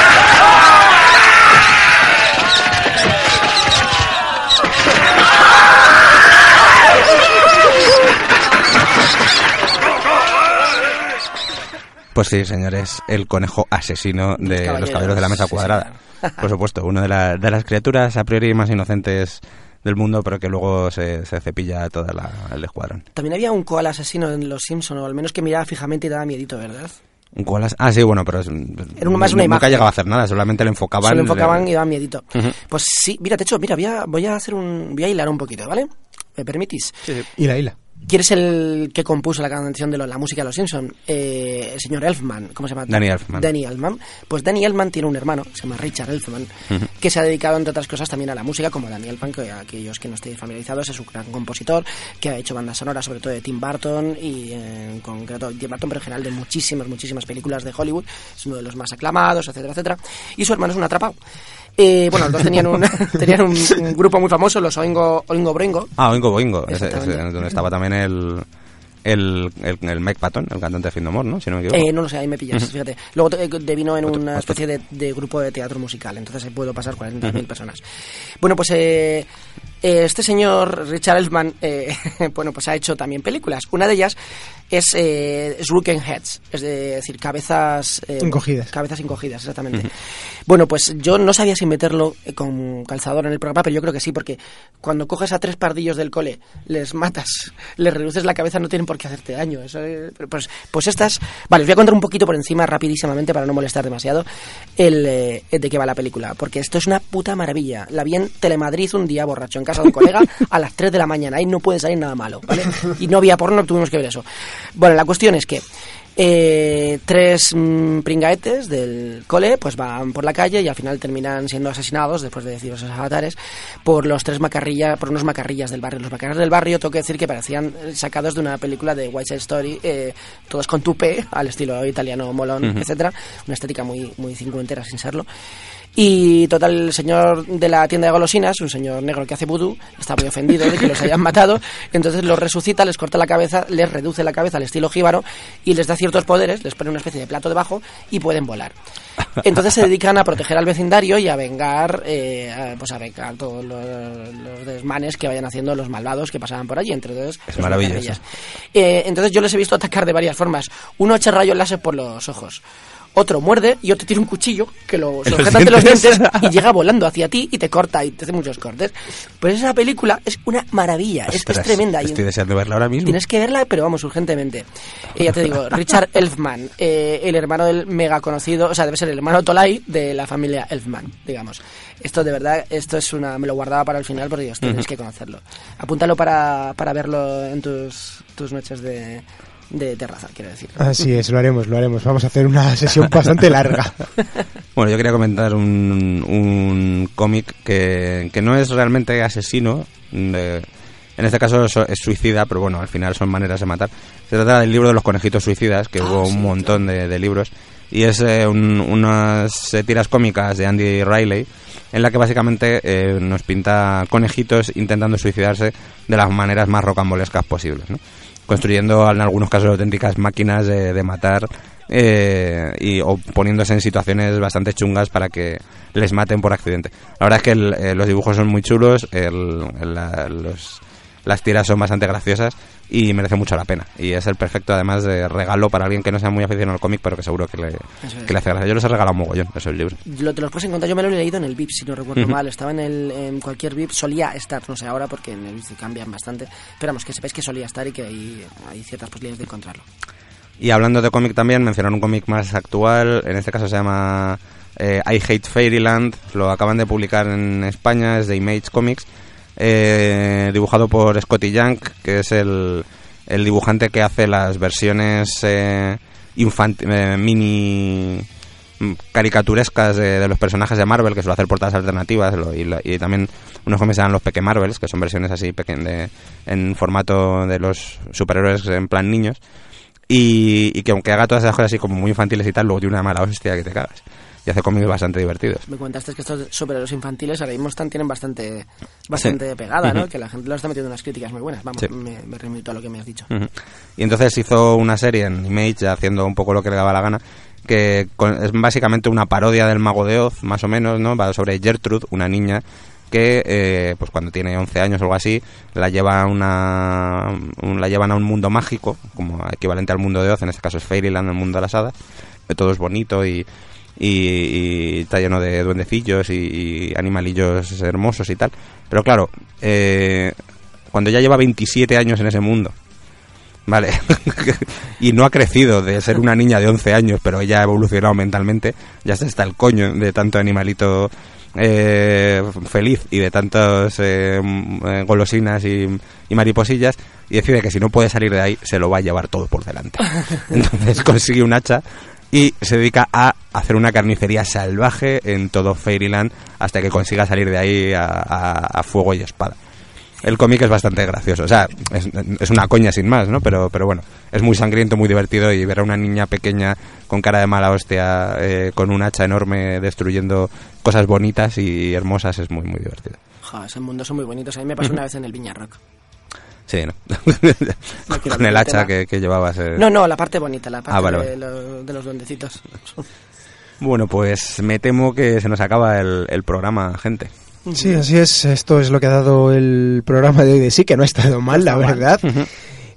Speaker 2: Pues sí, señores, el conejo asesino de los caballeros de la mesa cuadrada. Sí, por supuesto, una de, la, de las criaturas a priori más inocentes del mundo, pero que luego se, se cepilla toda la, el escuadrón.
Speaker 3: También había un koala asesino en Los Simpson, o al menos que miraba fijamente y daba miedito, ¿verdad?
Speaker 2: Un koala... Ah, sí, bueno, pero... Es,
Speaker 3: Era más una
Speaker 2: nunca
Speaker 3: imagen.
Speaker 2: llegaba a hacer nada, solamente le enfocaban...
Speaker 3: Se lo enfocaban
Speaker 2: le...
Speaker 3: y daban miedito.
Speaker 2: Uh-huh.
Speaker 3: Pues sí, mira, de hecho, mira, voy a, voy a hacer un... Voy a hilar un poquito, ¿vale? ¿Me permitís?
Speaker 1: Sí, sí. Hila, hila.
Speaker 3: ¿Quién es el que compuso la canción de lo, la música de Los Simpson? Eh, el señor Elfman, ¿cómo se llama?
Speaker 2: Danny Elfman.
Speaker 3: Danny Elfman. Pues Danny Elfman tiene un hermano, se llama Richard Elfman, uh-huh. que se ha dedicado, entre otras cosas, también a la música, como Danny Elfman, que aquellos que no estén familiarizados es un gran compositor, que ha hecho bandas sonoras, sobre todo de Tim Burton, y eh, en concreto Tim Burton, pero en general de muchísimas, muchísimas películas de Hollywood. Es uno de los más aclamados, etcétera, etcétera. Y su hermano es un atrapado. Eh, bueno, los dos tenían un tenían un, un grupo muy famoso, los Oingo Oingo Boingo.
Speaker 2: Ah, Oingo Boingo, ese, ese, donde estaba también el... El, el, el Mike Patton, el cantante de Fin de Humor, ¿no? Si no me equivoco.
Speaker 3: Eh, no lo sé, ahí me pillas, fíjate. Luego te, devino en una especie de, de grupo de teatro musical, entonces ahí puedo pasar cuarenta mil uh-huh. personas. Bueno, pues eh, este señor Richard Elfman, eh, bueno, pues ha hecho también películas. Una de ellas es eh, Shrunken Heads, es decir, cabezas... Eh,
Speaker 1: encogidas.
Speaker 3: Cabezas encogidas, exactamente. Uh-huh. Bueno, pues yo no sabía si meterlo con calzador en el programa, pero yo creo que sí, porque cuando coges a tres pardillos del cole, les matas, les reduces la cabeza, no tienen por qué hacerte daño. Eso, eh, pues, pues estas... Vale, os voy a contar un poquito por encima, rapidísimamente, para no molestar demasiado, el eh, de qué va la película, porque esto es una puta maravilla. La vi en Telemadrid un día, borracho, en casa de un colega, a las tres de la mañana, ahí no puede salir nada malo, ¿vale? Y no había porno, tuvimos que ver eso. Bueno, la cuestión es que eh, tres mmm, pringaetes del cole pues van por la calle y al final terminan siendo asesinados, después de decir esos avatares, por los tres macarrillas, por unos macarrillas del barrio. Los macarrillas del barrio, tengo que decir que parecían sacados de una película de West Side Story, eh, todos con tupé, al estilo italiano molón, uh-huh. etcétera. Una estética muy, muy cincuentera sin serlo. Y total, el señor de la tienda de golosinas, un señor negro que hace vudú, está muy ofendido de que los hayan matado, entonces los resucita, les corta la cabeza, les reduce la cabeza al estilo jíbaro y les da ciertos poderes, les pone una especie de plato debajo y pueden volar. Entonces se dedican a proteger al vecindario y a vengar, eh, a, pues a vengar todos los, los desmanes que vayan haciendo los malvados que pasaban por allí, entre todos.
Speaker 2: Es maravilloso.
Speaker 3: Eh, entonces yo les he visto atacar de varias formas. Uno echa rayos láser por los ojos. Otro muerde y otro tiene un cuchillo que lo sujeta ante los dientes y llega volando hacia ti y te corta y te hace muchos cortes. Pues esa película es una maravilla, es, es tremenda.
Speaker 2: Estoy deseando verla ahora mismo.
Speaker 3: Tienes que verla, pero vamos, urgentemente. Eh, ya te digo, Richard Elfman, eh, el hermano del mega conocido, o sea, debe ser el hermano Tolai de la familia Elfman, digamos. Esto de verdad, esto es una... Me lo guardaba para el final porque Dios, tienes uh-huh. que conocerlo. Apúntalo para, para verlo en tus, tus noches de... de terraza, quiero decir.
Speaker 1: Así es, lo haremos, lo haremos. Vamos a hacer una sesión bastante larga.
Speaker 2: Bueno, yo quería comentar un, un cómic que, que no es realmente asesino. De, en este caso es, es suicida, pero bueno, al final son maneras de matar. Se trata del libro de los conejitos suicidas, que ah, hubo un sí, montón claro. de, de libros. y es eh, un, unas eh, tiras cómicas de Andy Riley, en la que básicamente eh, nos pinta conejitos intentando suicidarse de las maneras más rocambolescas posibles, ¿no? Construyendo en algunos casos auténticas máquinas de, de matar, eh, y o poniéndose en situaciones bastante chungas para que les maten por accidente. La verdad es que el, eh, los dibujos son muy chulos, el, el, la, los, las tiras son bastante graciosas y merece mucho la pena. Y es el perfecto, además, de regalo para alguien que no sea muy aficionado al cómic, pero que seguro que le, que le hace gracia. Yo los he regalado un mogollón, esos libros.
Speaker 3: Lo, te los puedes encontrar, yo me lo he leído en el V I P, si no recuerdo
Speaker 2: Uh-huh.
Speaker 3: mal. Estaba en, el, en cualquier V I P, solía estar, no sé ahora porque en el V I P cambian bastante. Pero vamos, que sepáis que solía estar y que hay, hay ciertas posibilidades de encontrarlo.
Speaker 2: Y hablando de cómic también, mencionar un cómic más actual, en este caso se llama eh, I Hate Fairyland, lo acaban de publicar en España, es de Image Comics, eh, dibujado por Scotty Young, que es el, el dibujante que hace las versiones eh, infanti- eh, mini caricaturescas de, de los personajes de Marvel, que suele hacer portadas alternativas, lo, y, lo, y también unos cómics se llaman los Peque Marvels, que son versiones así peque- de, en formato de los superhéroes en plan niños. Y, y que aunque haga todas esas cosas así como muy infantiles y tal, luego tiene una mala hostia que te cagas. Y hace cómics bastante divertidos.
Speaker 3: Me comentaste que estos superhéroes infantiles ahora mismo están, tienen bastante bastante sí. pegada, ¿no? Uh-huh. Que la gente lo está metiendo unas críticas muy buenas. Vamos, sí. me, me remito a lo que me has dicho.
Speaker 2: Uh-huh. Y entonces hizo una serie en Image, haciendo un poco lo que le daba la gana, que con, es básicamente una parodia del Mago de Oz, más o menos, ¿no? Va sobre Gertrude, una niña que eh, pues cuando tiene once años o algo así la lleva a una un, la llevan a un mundo mágico, como equivalente al mundo de Oz, en este caso es Fairyland, el mundo de las hadas, que todo es bonito y, y, y está lleno de duendecillos y, y animalillos hermosos y tal, pero claro, eh, cuando ya lleva veintisiete años en ese mundo, vale, y no ha crecido de ser una niña de once años, pero ella ha evolucionado mentalmente, ya se está el coño de tanto animalito Eh, feliz y de tantas eh, golosinas y, y mariposillas, y decide que si no puede salir de ahí se lo va a llevar todo por delante. Entonces consigue un hacha y se dedica a hacer una carnicería salvaje en todo Fairyland hasta que consiga salir de ahí a, a, a fuego y espada. El cómic es bastante gracioso, o sea, es, es una coña sin más, ¿no? Pero, pero bueno, es muy sangriento, muy divertido, y ver a una niña pequeña con cara de mala hostia, eh, con un hacha enorme destruyendo cosas bonitas y hermosas es muy, muy divertido.
Speaker 3: Jo, esos mundos son muy bonitos. A mí me pasó una vez en el Viña Rock.
Speaker 2: Sí, ¿no? no con el hacha que, que llevabas. Eh...
Speaker 3: No, no, la parte bonita, la parte
Speaker 2: ah, vale,
Speaker 3: de,
Speaker 2: vale.
Speaker 3: Lo, de los duendecitos.
Speaker 2: Bueno, pues me temo que se nos acaba el, el programa, gente.
Speaker 1: Sí, así es. Esto es lo que ha dado el programa de hoy de sí, que no ha estado mal, la verdad. Uh-huh.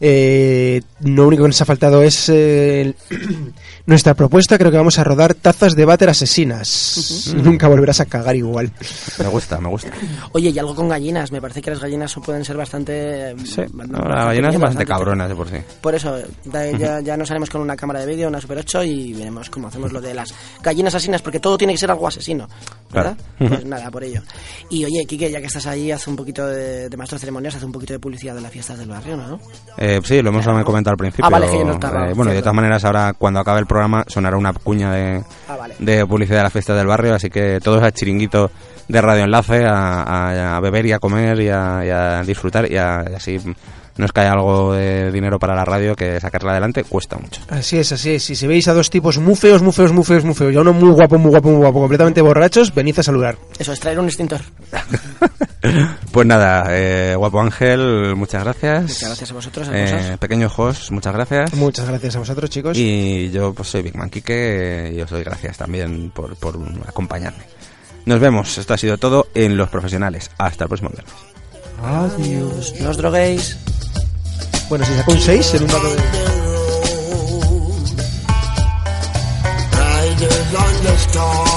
Speaker 1: Eh, lo único que nos ha faltado es eh, nuestra propuesta. Creo que vamos a rodar tazas de váter asesinas. Uh-huh. Nunca volverás a cagar igual.
Speaker 2: Me gusta, me gusta.
Speaker 3: Oye, y algo con gallinas. Me parece que las gallinas pueden ser bastante...
Speaker 2: Sí, no, las gallinas son bastante cabronas de por sí.
Speaker 3: Por eso, ya, ya nos haremos con una cámara de vídeo, una Super ocho, y veremos cómo hacemos lo de las gallinas asesinas, porque todo tiene que ser algo asesino, ¿verdad? Claro. Pues nada, por ello. Y oye, Quique, ya que estás ahí, haz un poquito de, de maestro de ceremonias, haz un poquito de publicidad de las fiestas del barrio, ¿no?
Speaker 2: Eh, sí, lo hemos claro. comentado al principio.
Speaker 3: Ah, vale, que yo no estaba,
Speaker 2: eh, bueno, de todas maneras, ahora cuando acabe el programa sonará una cuña de,
Speaker 3: ah, vale.
Speaker 2: de publicidad de las fiestas del barrio, así que todos a chiringuito de Radio Enlace, a, a, a beber y a comer y a, y a disfrutar, y, a, y así nos cae algo de dinero para la radio, que sacarla adelante cuesta mucho.
Speaker 1: Así es, así es. Si se veis a dos tipos muy feos, muy feos, muy feos, muy feos, y a uno muy guapo, muy guapo, muy guapo, completamente borrachos, venid a saludar.
Speaker 3: Eso es traer un extintor.
Speaker 2: Pues nada, eh, guapo Ángel, muchas gracias.
Speaker 3: Muchas gracias a vosotros.
Speaker 2: Eh, pequeño Jos, muchas gracias.
Speaker 1: Muchas gracias a vosotros, chicos.
Speaker 2: Y yo pues soy Big Man Quique, y os doy gracias también por, por acompañarme. Nos vemos, esto ha sido todo en Los Profesionales. Hasta el próximo viernes.
Speaker 3: Adiós. No os droguéis.
Speaker 1: Bueno, si saco un seis en un dato de...